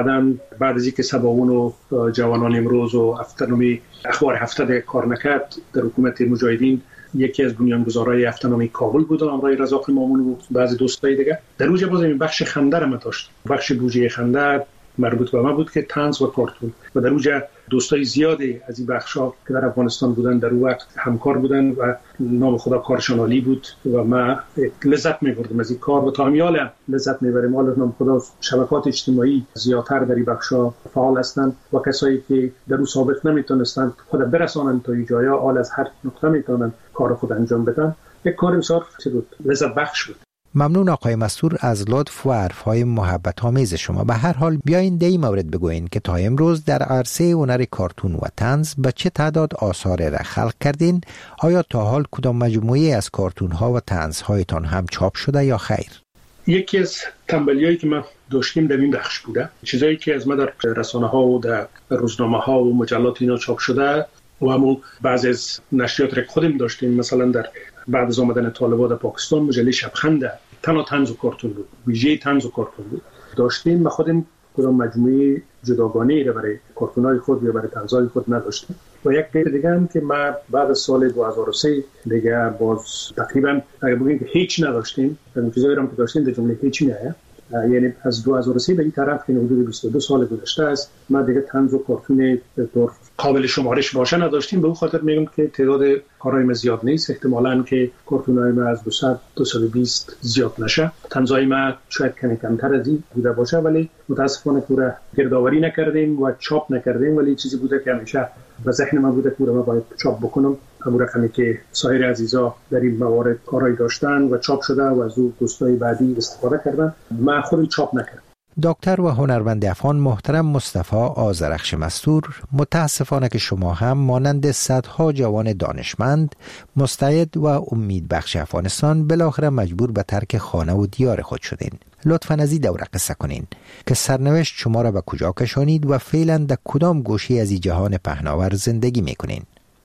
بعد از اینکه سباون و جوانان امروز و هفته‌نامه اخبار هفته کار نکرد، در حکومت مجاهدین یکی از بنیانگذارای هفته‌نامه کابل بودم همراه رضا مامون و بعضی دوستای دیگه. در اونجا باز این بخش خنده رو داشت، بخش بودجه خنده مربوط به ما بود که طنز و کارتون و در اونجا دوستای زیادی از این بخشا که در افغانستان بودن در اون وقت همکار بودن و نام خدا کارشان عالی بود و ما لذت می‌بردیم از این کار و تا همیال لذت می‌بریم. حالا نام خدا شبکات اجتماعی زیادتر در این بخشا فعال هستند و کسایی که در اون سابق نمیتونستند خود برسانند تا این جایا حال از هر نقطه میتونن کار خود انجام بدن. یک کار بسیار لذت بخش بود.
ممنون آقای مستور از لطف و حرفهای محبت آمیز شما. به هر حال بیاین در این مورد بگوین که تا امروز در عرصه هنر کارتون و طنز به چه تعداد آثار را خلق کردین؟ آیا تا حال کدام مجموعه از کارتون ها و طنز هایتان هم چاپ شده یا خیر؟
یکی از تنبلیایی که ما داشتیم در این بخش بوده، چیزایی که از ما در رسانه ها و در روزنامه ها و مجلات اینا چاپ شده و همون بعضی از نشریات را خودم داشتیم. مثلا در بعد از آمدن طالبان در پاکستان مجله شبخند تنها طنز و کارتون بود، ویژه طنز و کارتون بود داشتیم. ما خودم کدام مجموعه جداگانه را برای کارتونای خود یا برای طنزهای خود نداشتیم. و یک دیگه هم که ما بعد از سال 2003 دیگه باز تقریبا اگه بگیم که هیچ نداشتیم، در چیزایی هم که داشتیم در جمله هیچی نه، یعنی از 2003 به این طرف که حدود 22 سال گذشته است ما دیگه طنز و کارتون طور قابل شمارش باشه نداشتیم. به اون خاطر میگم که تعداد کارهای ما زیاد نیست، احتمالاً که کارتونای ما از 200 220 زیاد نشه. طنزهای ما شاید کمی کمتر از این بوده باشه، ولی متاسفانه پورا گردآوری نکردیم و چاپ نکردیم، ولی چیزی بوده که همیشه به ذهن ما بوده که ما باید چاپ بکنم. همون رقمی که سایر عزیزا در این موارد کارهای داشتن و چاپ شده و از اون دوستای بعدی استفاده کردن، ما خودی چاپ نکردم.
دکتر و هنرمند افغان محترم مصطفی آذرخش مستور، متاسفانه که شما هم مانند صدها جوان دانشمند مستعد و امید بخش افغانستان بالاخره مجبور به ترک خانه و دیار خود شدین. لطفاً از این دوره قصه کنین که سرنوشت شما را به کجا کشانید و فعلا در کدام گوشه از این جهان پهناور زندگی میکنین؟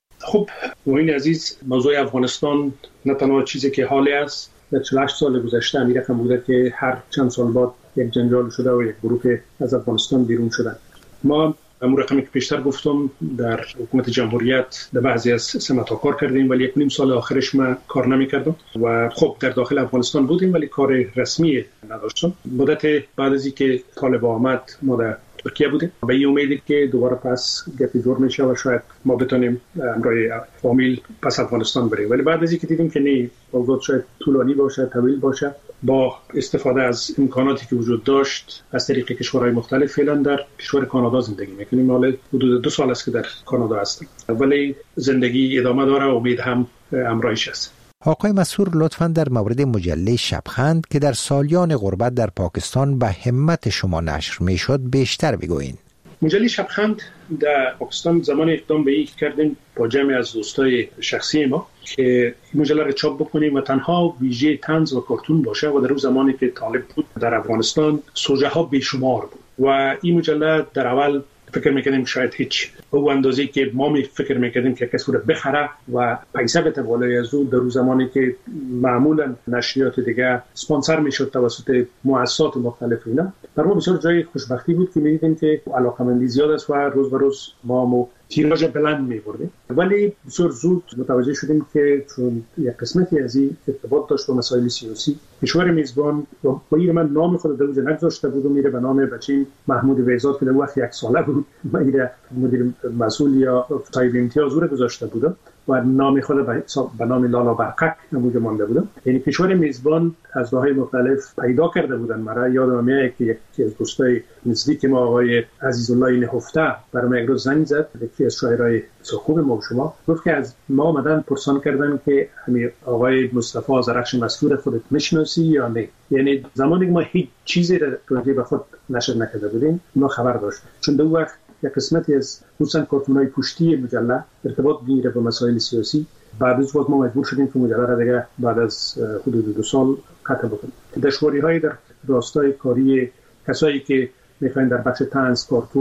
خب این عزیز، موضوع افغانستان نه تنها چیزی که حالی است، در 48 سال گذشته این رقم بوده که هر چند سال بعد یک جنجال شده و یک گروه از افغانستان بیرون شدن. ما همون رقمی که پیشتر گفتم در حکومت جمهوریت در بعضی از سمت‌ها کار کردیم، ولی 1.5 سال آخرش ما کار نمی‌کردم و خب در داخل افغانستان بودیم ولی کار رسمی نداشتم. مدت بعد از اینکه طالبان آمد ما در ترکیه بودیم به این امیدی که دوباره پس گپی جور میشه و شاید ما بتونیم همراه فامیل پس افغانستان بریم، ولی بعد از اینکه دیدیم که نه، موضوع شاید طولانی باشه، طویل باشه، با استفاده از امکاناتی که وجود داشت از طریق کشورهای مختلف فعلا در کشور کانادا زندگی میکنیم. حالا حدود 2 سال است که در کانادا هستم، ولی زندگی ادامه داره و امید هم همراهش است.
آقای مسعود، لطفاً در مورد مجله شبخند که در سالیان غربت در پاکستان به همت شما نشر میشد بیشتر بگویید.
مجله شبخند در پاکستان زمان اقدام به این کردیم با جمعی از دوستای شخصی ما که این مجله را چاپ بکنیم و تنها ویژه طنز و کارتون باشه و در اون زمانی که طالب بود در افغانستان سوژه ها بیشمار بود و این مجله در اول فکر میکردیم شاید هیچ او اندازه‌ای که ما فکر میکردیم که کسی رو بخره و پیسه بده بالای از اون، در اون زمانی که معمولا نشریات دیگه اسپانسر میشد توسط مؤسسات مختلف اینا، در ما بسیار جای خوشبختی بود که میدیدیم که علاقمندی زیاد است و روز به روز ما تیراژ بلند می‌بردیم. ولی بسیار زود متوجه شدیم که چون یک قسمتی از این ارتباط داشت با مسائل سیاسی، کشور میزبان با من نام خود در اونجا نگذاشته بود و میره به نام بچه محمود ویزاد که در وقت 1 ساله بود میره مدیر مسئول یا صاحب امتیاز رو گذاشته بود و نام خود به نام لالا برقک نموده مانده بودم. یعنی کشور میزبان از راه‌های مختلف پیدا کرده بودن. مرا یادم میاد که یکی از دوستای نزدیک ما آقای عزیزالله نهفته برام یک روز زنگ زد، یکی از شاعرای خوب ما و شما، گفت که از ما آمدن پرسان کردن که همین آقای مصطفی آذرخش مستور خودت میشناسی یا نه. یعنی زمانی که ما هیچ چیزی راجع به خود نشر نکرده بودیم ما خبر داشت، چون در وقت یک قسمتی از خصوصا کارتون‌های پشتی مجله ارتباط می‌گیره با مسائل سیاسی. بعد از وقت ما مجبور شدیم که مجله را دیگه بعد از حدود 2 سال قطع بکنیم. دشواری‌های در راستای کاری کسایی که می‌خواین در بخش طنز، کارتون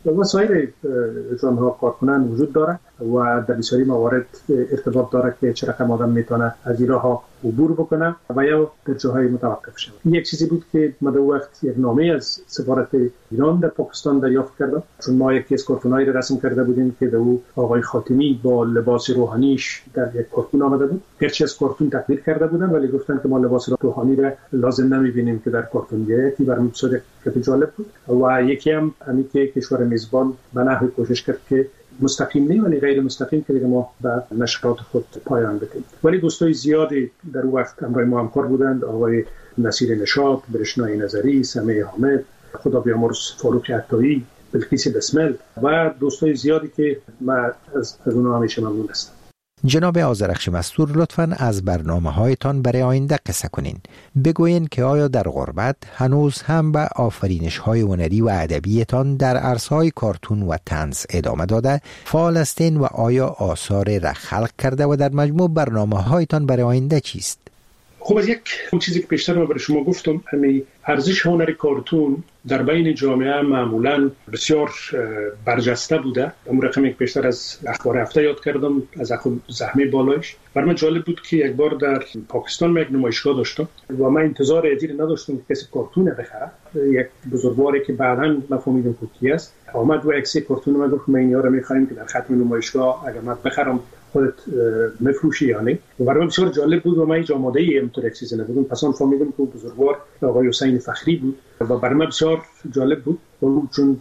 و سایر جامعه کارکنان وجود داره و در بسیاری موارد ارتباط داره که چه رقم آدم میتونه از این راه عبور بکنه و یا در جاهای متوقف شود. یک چیزی بود که ما در وقت یک نامه از سفارت ایران در پاکستان دریافت کردم، چون ما یک کیس کارتونایی رسم کرده بودیم که در او آقای خاتمی با لباس روحانیش در یک کارتون آمده بود. گرچه از کارتون تقدیر کرده بودن ولی گفتن که ما لباس روحانی را لازم نمیبینیم که در کارتون بیاید. این برام بسیار جالب بود و یکی هم همین که کشور میزبان به نحوی کوشش کرد که مستقیم نه ولی غیر مستقیم که دیگه ما به نشرات خود پایان بدیم. ولی دوستای زیادی در وقت همراه ما همکار بودند، آقای نصیر نشاط، برشنای نظری، سمیع حامد، خدا بیامرز فاروق عطایی، بلقیس بسمل و دوستای زیادی که من از اونها همیشه ممنون هستم.
جناب آذرخش مستور، لطفاً از برنامه‌هایتان برای آینده قصه کنین. بگوین که آیا در غربت هنوز هم به آفرینش‌های هنری و ادبیتان در عرصه‌های کارتون و طنز ادامه داده فعال هستین و آیا آثار را خلق کرده و در مجموع برنامه‌هایتان برای آینده چیست؟
خب از یک چیزی که پیشتر من برای شما گفتم، همین ارزش هنری کارتون در بین جامعه معمولاً بسیار برجسته بوده. اون رقمی که پیشتر از اخبار هفته یاد کردم از زحمه بالایش، برای من جالب بود که یک بار در پاکستان یک نمایشگاه داشتم و من انتظار ادیر نداشتم که کسی کارتون بخره. یک بزرگواری که بعداً مفهومیدم که کی است آمد و عکس کارتون من گفت ما اینا رو می‌خوایم که در ختم نمایشگاه اگر من بخرم خودت مفروشی یا نه. و برای من بسیار جالب بود و من هیچ آماده‌ای اینطور یک چیزی نبودم. پس آن فهمیدم که بزرگوار آقای حسین فخری بود و برای من بسیار جالب بود چون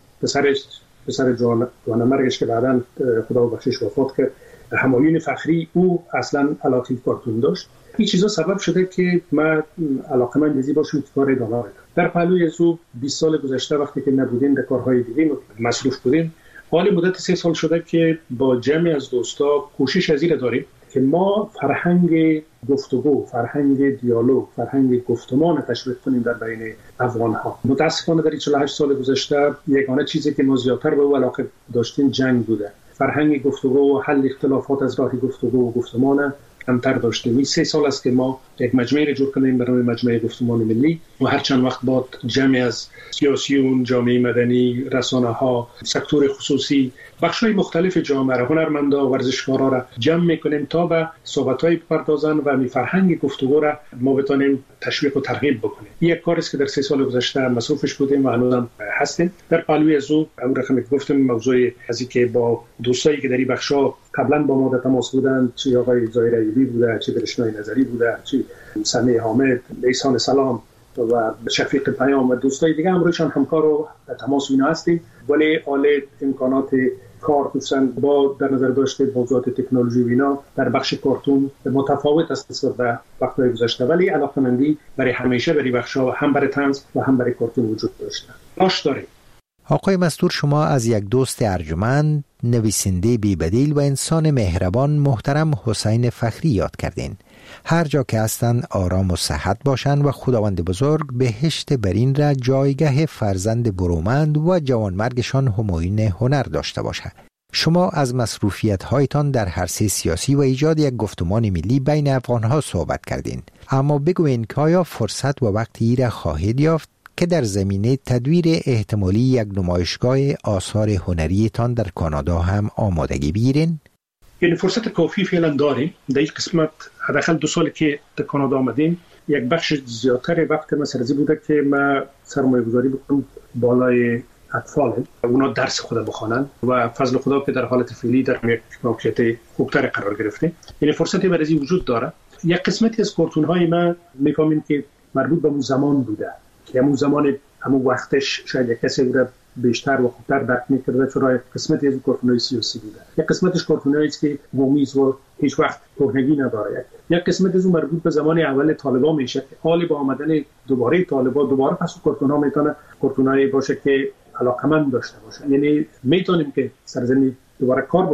پسر جوانمرگش که بعداً خدا بخشش وفات کرد، همایون فخری، او اصلا علاقه کارتون داشت. این چیزا سبب شده که من علاقه‌مند باشم که کار ادامه بدم. در پهلوی از او 20 سال گذشته وقتی که نبودیم در کارهای دیگه مصروف بودیم، حال مدت 3 سال شده که با جمعی از دوستا کوشش از این داریم که ما فرهنگ گفتگو، فرهنگ دیالوگ، فرهنگ گفتمان تشویق کنیم در بین افغان‌ها. متاسفانه در 48 سال گذشته یگانه چیزی که ما زیادتر به او علاقه داشتیم جنگ بوده. فرهنگ گفتگو و حل اختلافات از راه گفتگو و گفتمان کمتر داشتیم. این 3 سال است که ما یک مجمعی را جور کردیم برای مجمع گفتمان ملی و هر چند وقت بعد جمعی از سیاسیون، جامعه مدنی، رسانه‌ها، سکتور خصوصی، بخش‌های مختلف جامعه را، هنرمندا و ورزشکارا را جمع می‌کنیم تا به صحبت‌های بپردازن و می فرهنگ گفتگو را ما بتونیم تشویق و ترغیب بکنیم. یک کاری است که در 3 سال گذشته مصروفش بودیم و هنوزم هستیم. در پهلوی از اون رقمی که گفتم موضوع از اینکه با دوستایی که در این بخش‌ها قبلا با ما در تماس بودند، چه آقای ظاهر ایوبی بوده، چه برشنای نظری بوده، چه سمیع حامد، احسان سلام و شفیق پیام و دوستای دیگه هم روشان همکار و تماس اینا هستیم. ولی حال امکانات کار خصوصا با در نظر داشته موضوعات تکنولوژی و اینا در بخش کارتون متفاوت است نسبت به وقت‌های گذشته، ولی علاقه‌مندی برای همیشه برای بخش‌ها هم برای طنز و هم برای کارتون وجود داشته.
آقای مستور، شما از یک دوست ارجمند، نویسنده بی‌بدیل و انسان مهربان محترم حسین فخری یاد کردین. هر جا که هستند آرام و صحت باشند و خداوند بزرگ بهشت برین را جایگاه فرزند برومند و جوانمرگشان همایون هنر داشته باشه. شما از مصروفیت هایتان در عرصه سیاسی و ایجاد یک گفتمان ملی بین افغانها صحبت کردین، اما بگوین که آیا فرصت و وقتی را خواهید یافت که در زمینه تدویر احتمالی یک نمایشگاه آثار هنریتان در کانادا هم آمادگی بگیرین؟
یعنی فرصت کافی فعلا داریم. در این قسمت حداقل 2 سال که در کانادا آمدیم، یک بخش زیادتر وقت ما سرزی بوده که ما سرمایه گذاری بکنم بالای اطفال، اونا درس خود بخوانند و فضل خدا که در حالت فعلی در یک موقعیت خوبتر قرار گرفته. یعنی فرصتی برای وجود داره. یک قسمتی از کارتون های ما میفهمیم که مربوط به اون زمان بوده که همون زمان همون وقتش شاید یک کسی بوده بیشتر و خوبتر درک می‌کرده، چرا قسمتی از کارتون‌های سیاسی بوده، یک قسمتش کارتونایی است که مومیز و هیچ وقت کهنگی نداره، یک قسمت از اون مربوط به زمان اول طالبان میشه که حال با آمدن دوباره طالبان دوباره پس کارتون‌ها میتونه کارتونایی باشه که علاقمند داشته باشه. یعنی میتونیم که سرزمین دوباره کار بکنیم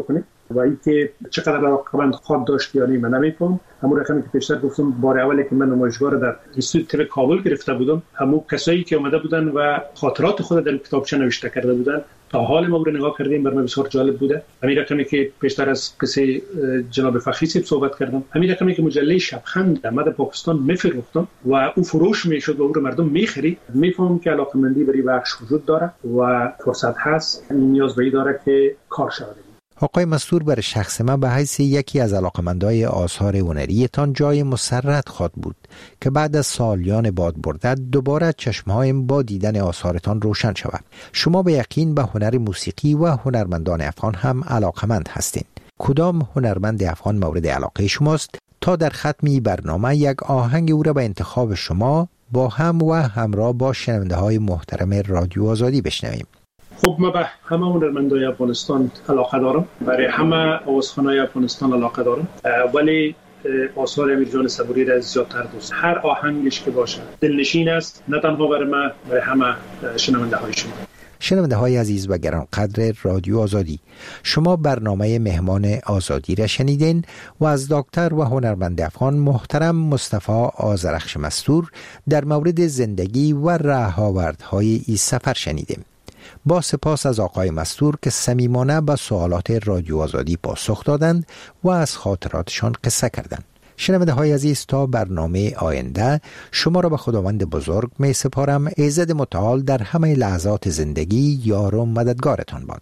و اینکه چقدر علاقمند خود داشت یا نه من نمیفهم. همون رقمی که پیشتر گفتم بار اولی که من نمایشگاه در اینستیتوت طب کابل گرفته بودم، همون کسایی که اومده بودن و خاطرات خود در کتابچه نوشته کرده بودن تا حال ما رو نگاه کردیم، برام بسیار جالب بوده. همین رقمی که پیشتر از قصه جناب فخری صاحب صحبت کردم، همین رقمی که مجله شبخند در پاکستان میفروختم و او فروش میشد و او رو مردم میخرید، میفهمم که علاقمندی برای بخش وجود داره و فرصت هست. نیاز به این داره که کار شود.
آقای مستور، برای شخص من به حیث یکی از علاقمندای آثار هنریتان جای مسرت خواد بود که بعد از سالیان باد برده دوباره چشمهایم با دیدن آثارتان روشن شود. شما به یقین به هنر موسیقی و هنرمندان افغان هم علاقمند هستین. کدام هنرمند افغان مورد علاقه شماست تا در ختمی برنامه یک آهنگ او را به انتخاب شما با هم و همراه با شنونده های محترم رادیو آزادی بشنویم؟
خب من به همه هنرمندای افغانستان علاقه دارم، برای همه آوازخوانای افغانستان علاقه دارم، ولی آثار امیر جان صبوری را زیادتر دوست. هر آهنگش که باشه دلنشین است، نه تنها برای من، برای همه شنونده های شما.
شنونده های عزیز و گرانقدر رادیو آزادی، شما برنامه مهمان آزادی را شنیدین و از دکتر و هنرمند افغان محترم مصطفی آذرخش مستور در مورد زندگی و راهآوردهای این سفر شنیدیم. با سپاس از آقای مستور که صمیمانه به سوالات رادیو آزادی پاسخ دادند و از خاطراتشان قصه کردند. شنونده های عزیز، تا برنامه آینده شما را به خداوند بزرگ می سپارم. ایزد متعال در همه لحظات زندگی یار و مددگارتان باد.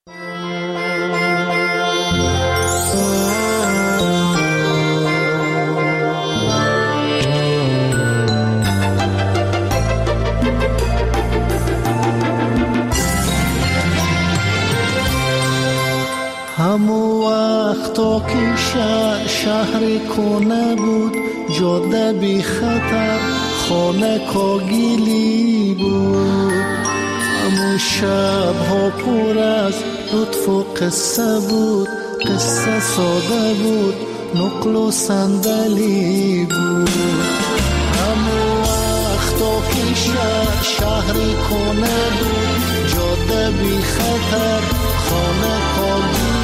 همو وقتا که شهر کنه بود، جاده بی خطر، خانه کاگیلی بود. همو شب ها پر از لطف و قصه بود، قصه ساده بود، نقل و صندلی بود. همو وقتا که شهر کنه بود، جاده بی خطر، خانه کاگیلی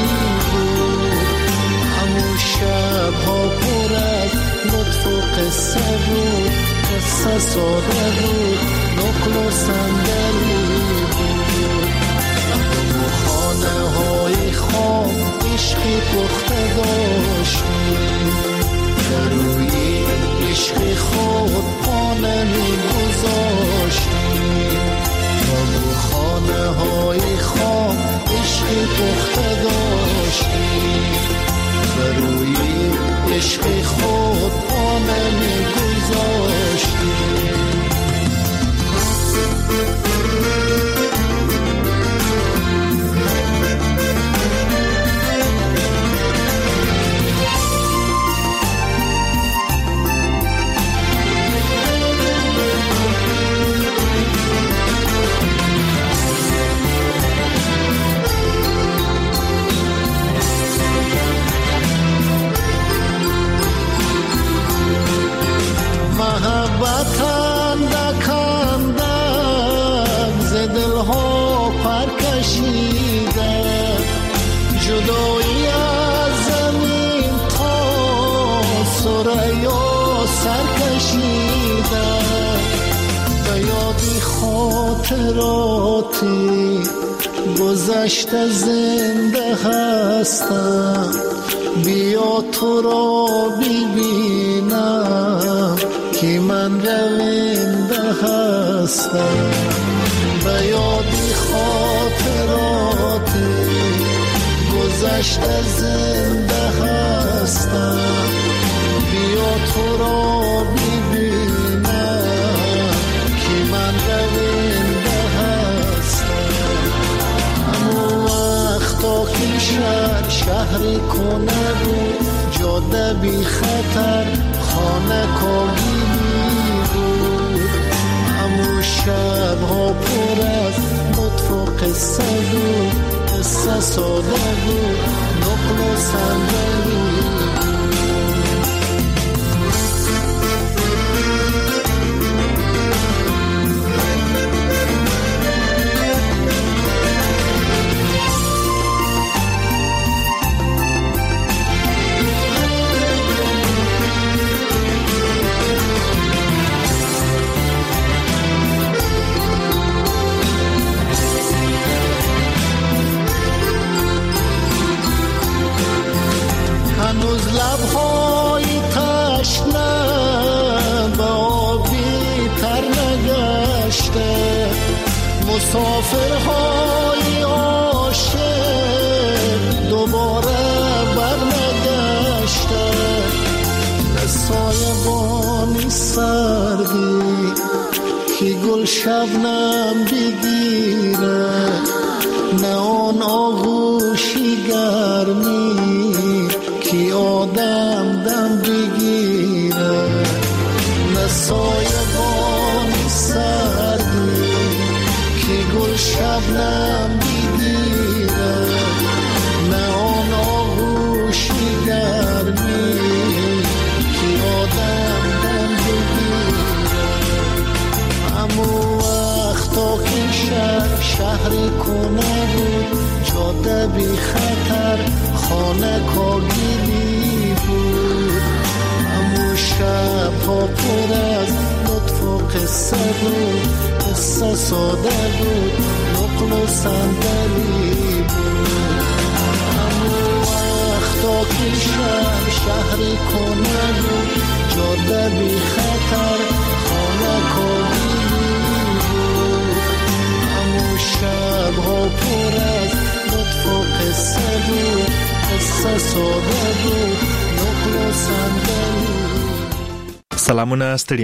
شب ها پر از لطف و قصه بود، قصه ساده بود، نقل و صندلی بود. و خانه های خام عشقی پخته داشتیم، در روی عشق خود پانه می گذاشتیم. و خانه های خام عشقی پخته داشتیم، روی عشق خود پانه می گذاشتیم. محبتم دکندم ز دلها پر کشیده، جدایی از زمین تا ثریا سر کشیده. به یادی خاطراتی گذشته زنده هستم، بیا تو را ببینم که من رونده هستم. به یادی خاطراتی گذشته زنده هستم، بیا تو را ببینم که من رونده هستم. همون وقتا که شهر کنه بود، جاده بی خطر، خانه کاگیلی بود. همون شب ها پر از لطف و قصه بود، قصه ساده بود، نقل و صندلی مسافرهای عاشق دوباره برنگشتن، نه سایبانی سردی که گل شبنم بگیره، نه آن آغوشی گرمی که آدم دم بگیره، نه سایبانی سردی که گل شبنم بگیره، نه آن آغوشی گرمی که آدم دم بگیره. امو وقتا که شهر کنه بود، جاده بی خطر خانه کاگیلی بود، امو شب ها پر از لطف و قصه بود، قصه ساده بود نقل و صندلی بود. امو وقتا که شهر کنه بود، جاده بی خطر خانه کاگیلی بود، امو شب ها پر از لطف و قصه بود، قصه ساده بود نقل و صندلی.
سلامونه ستړي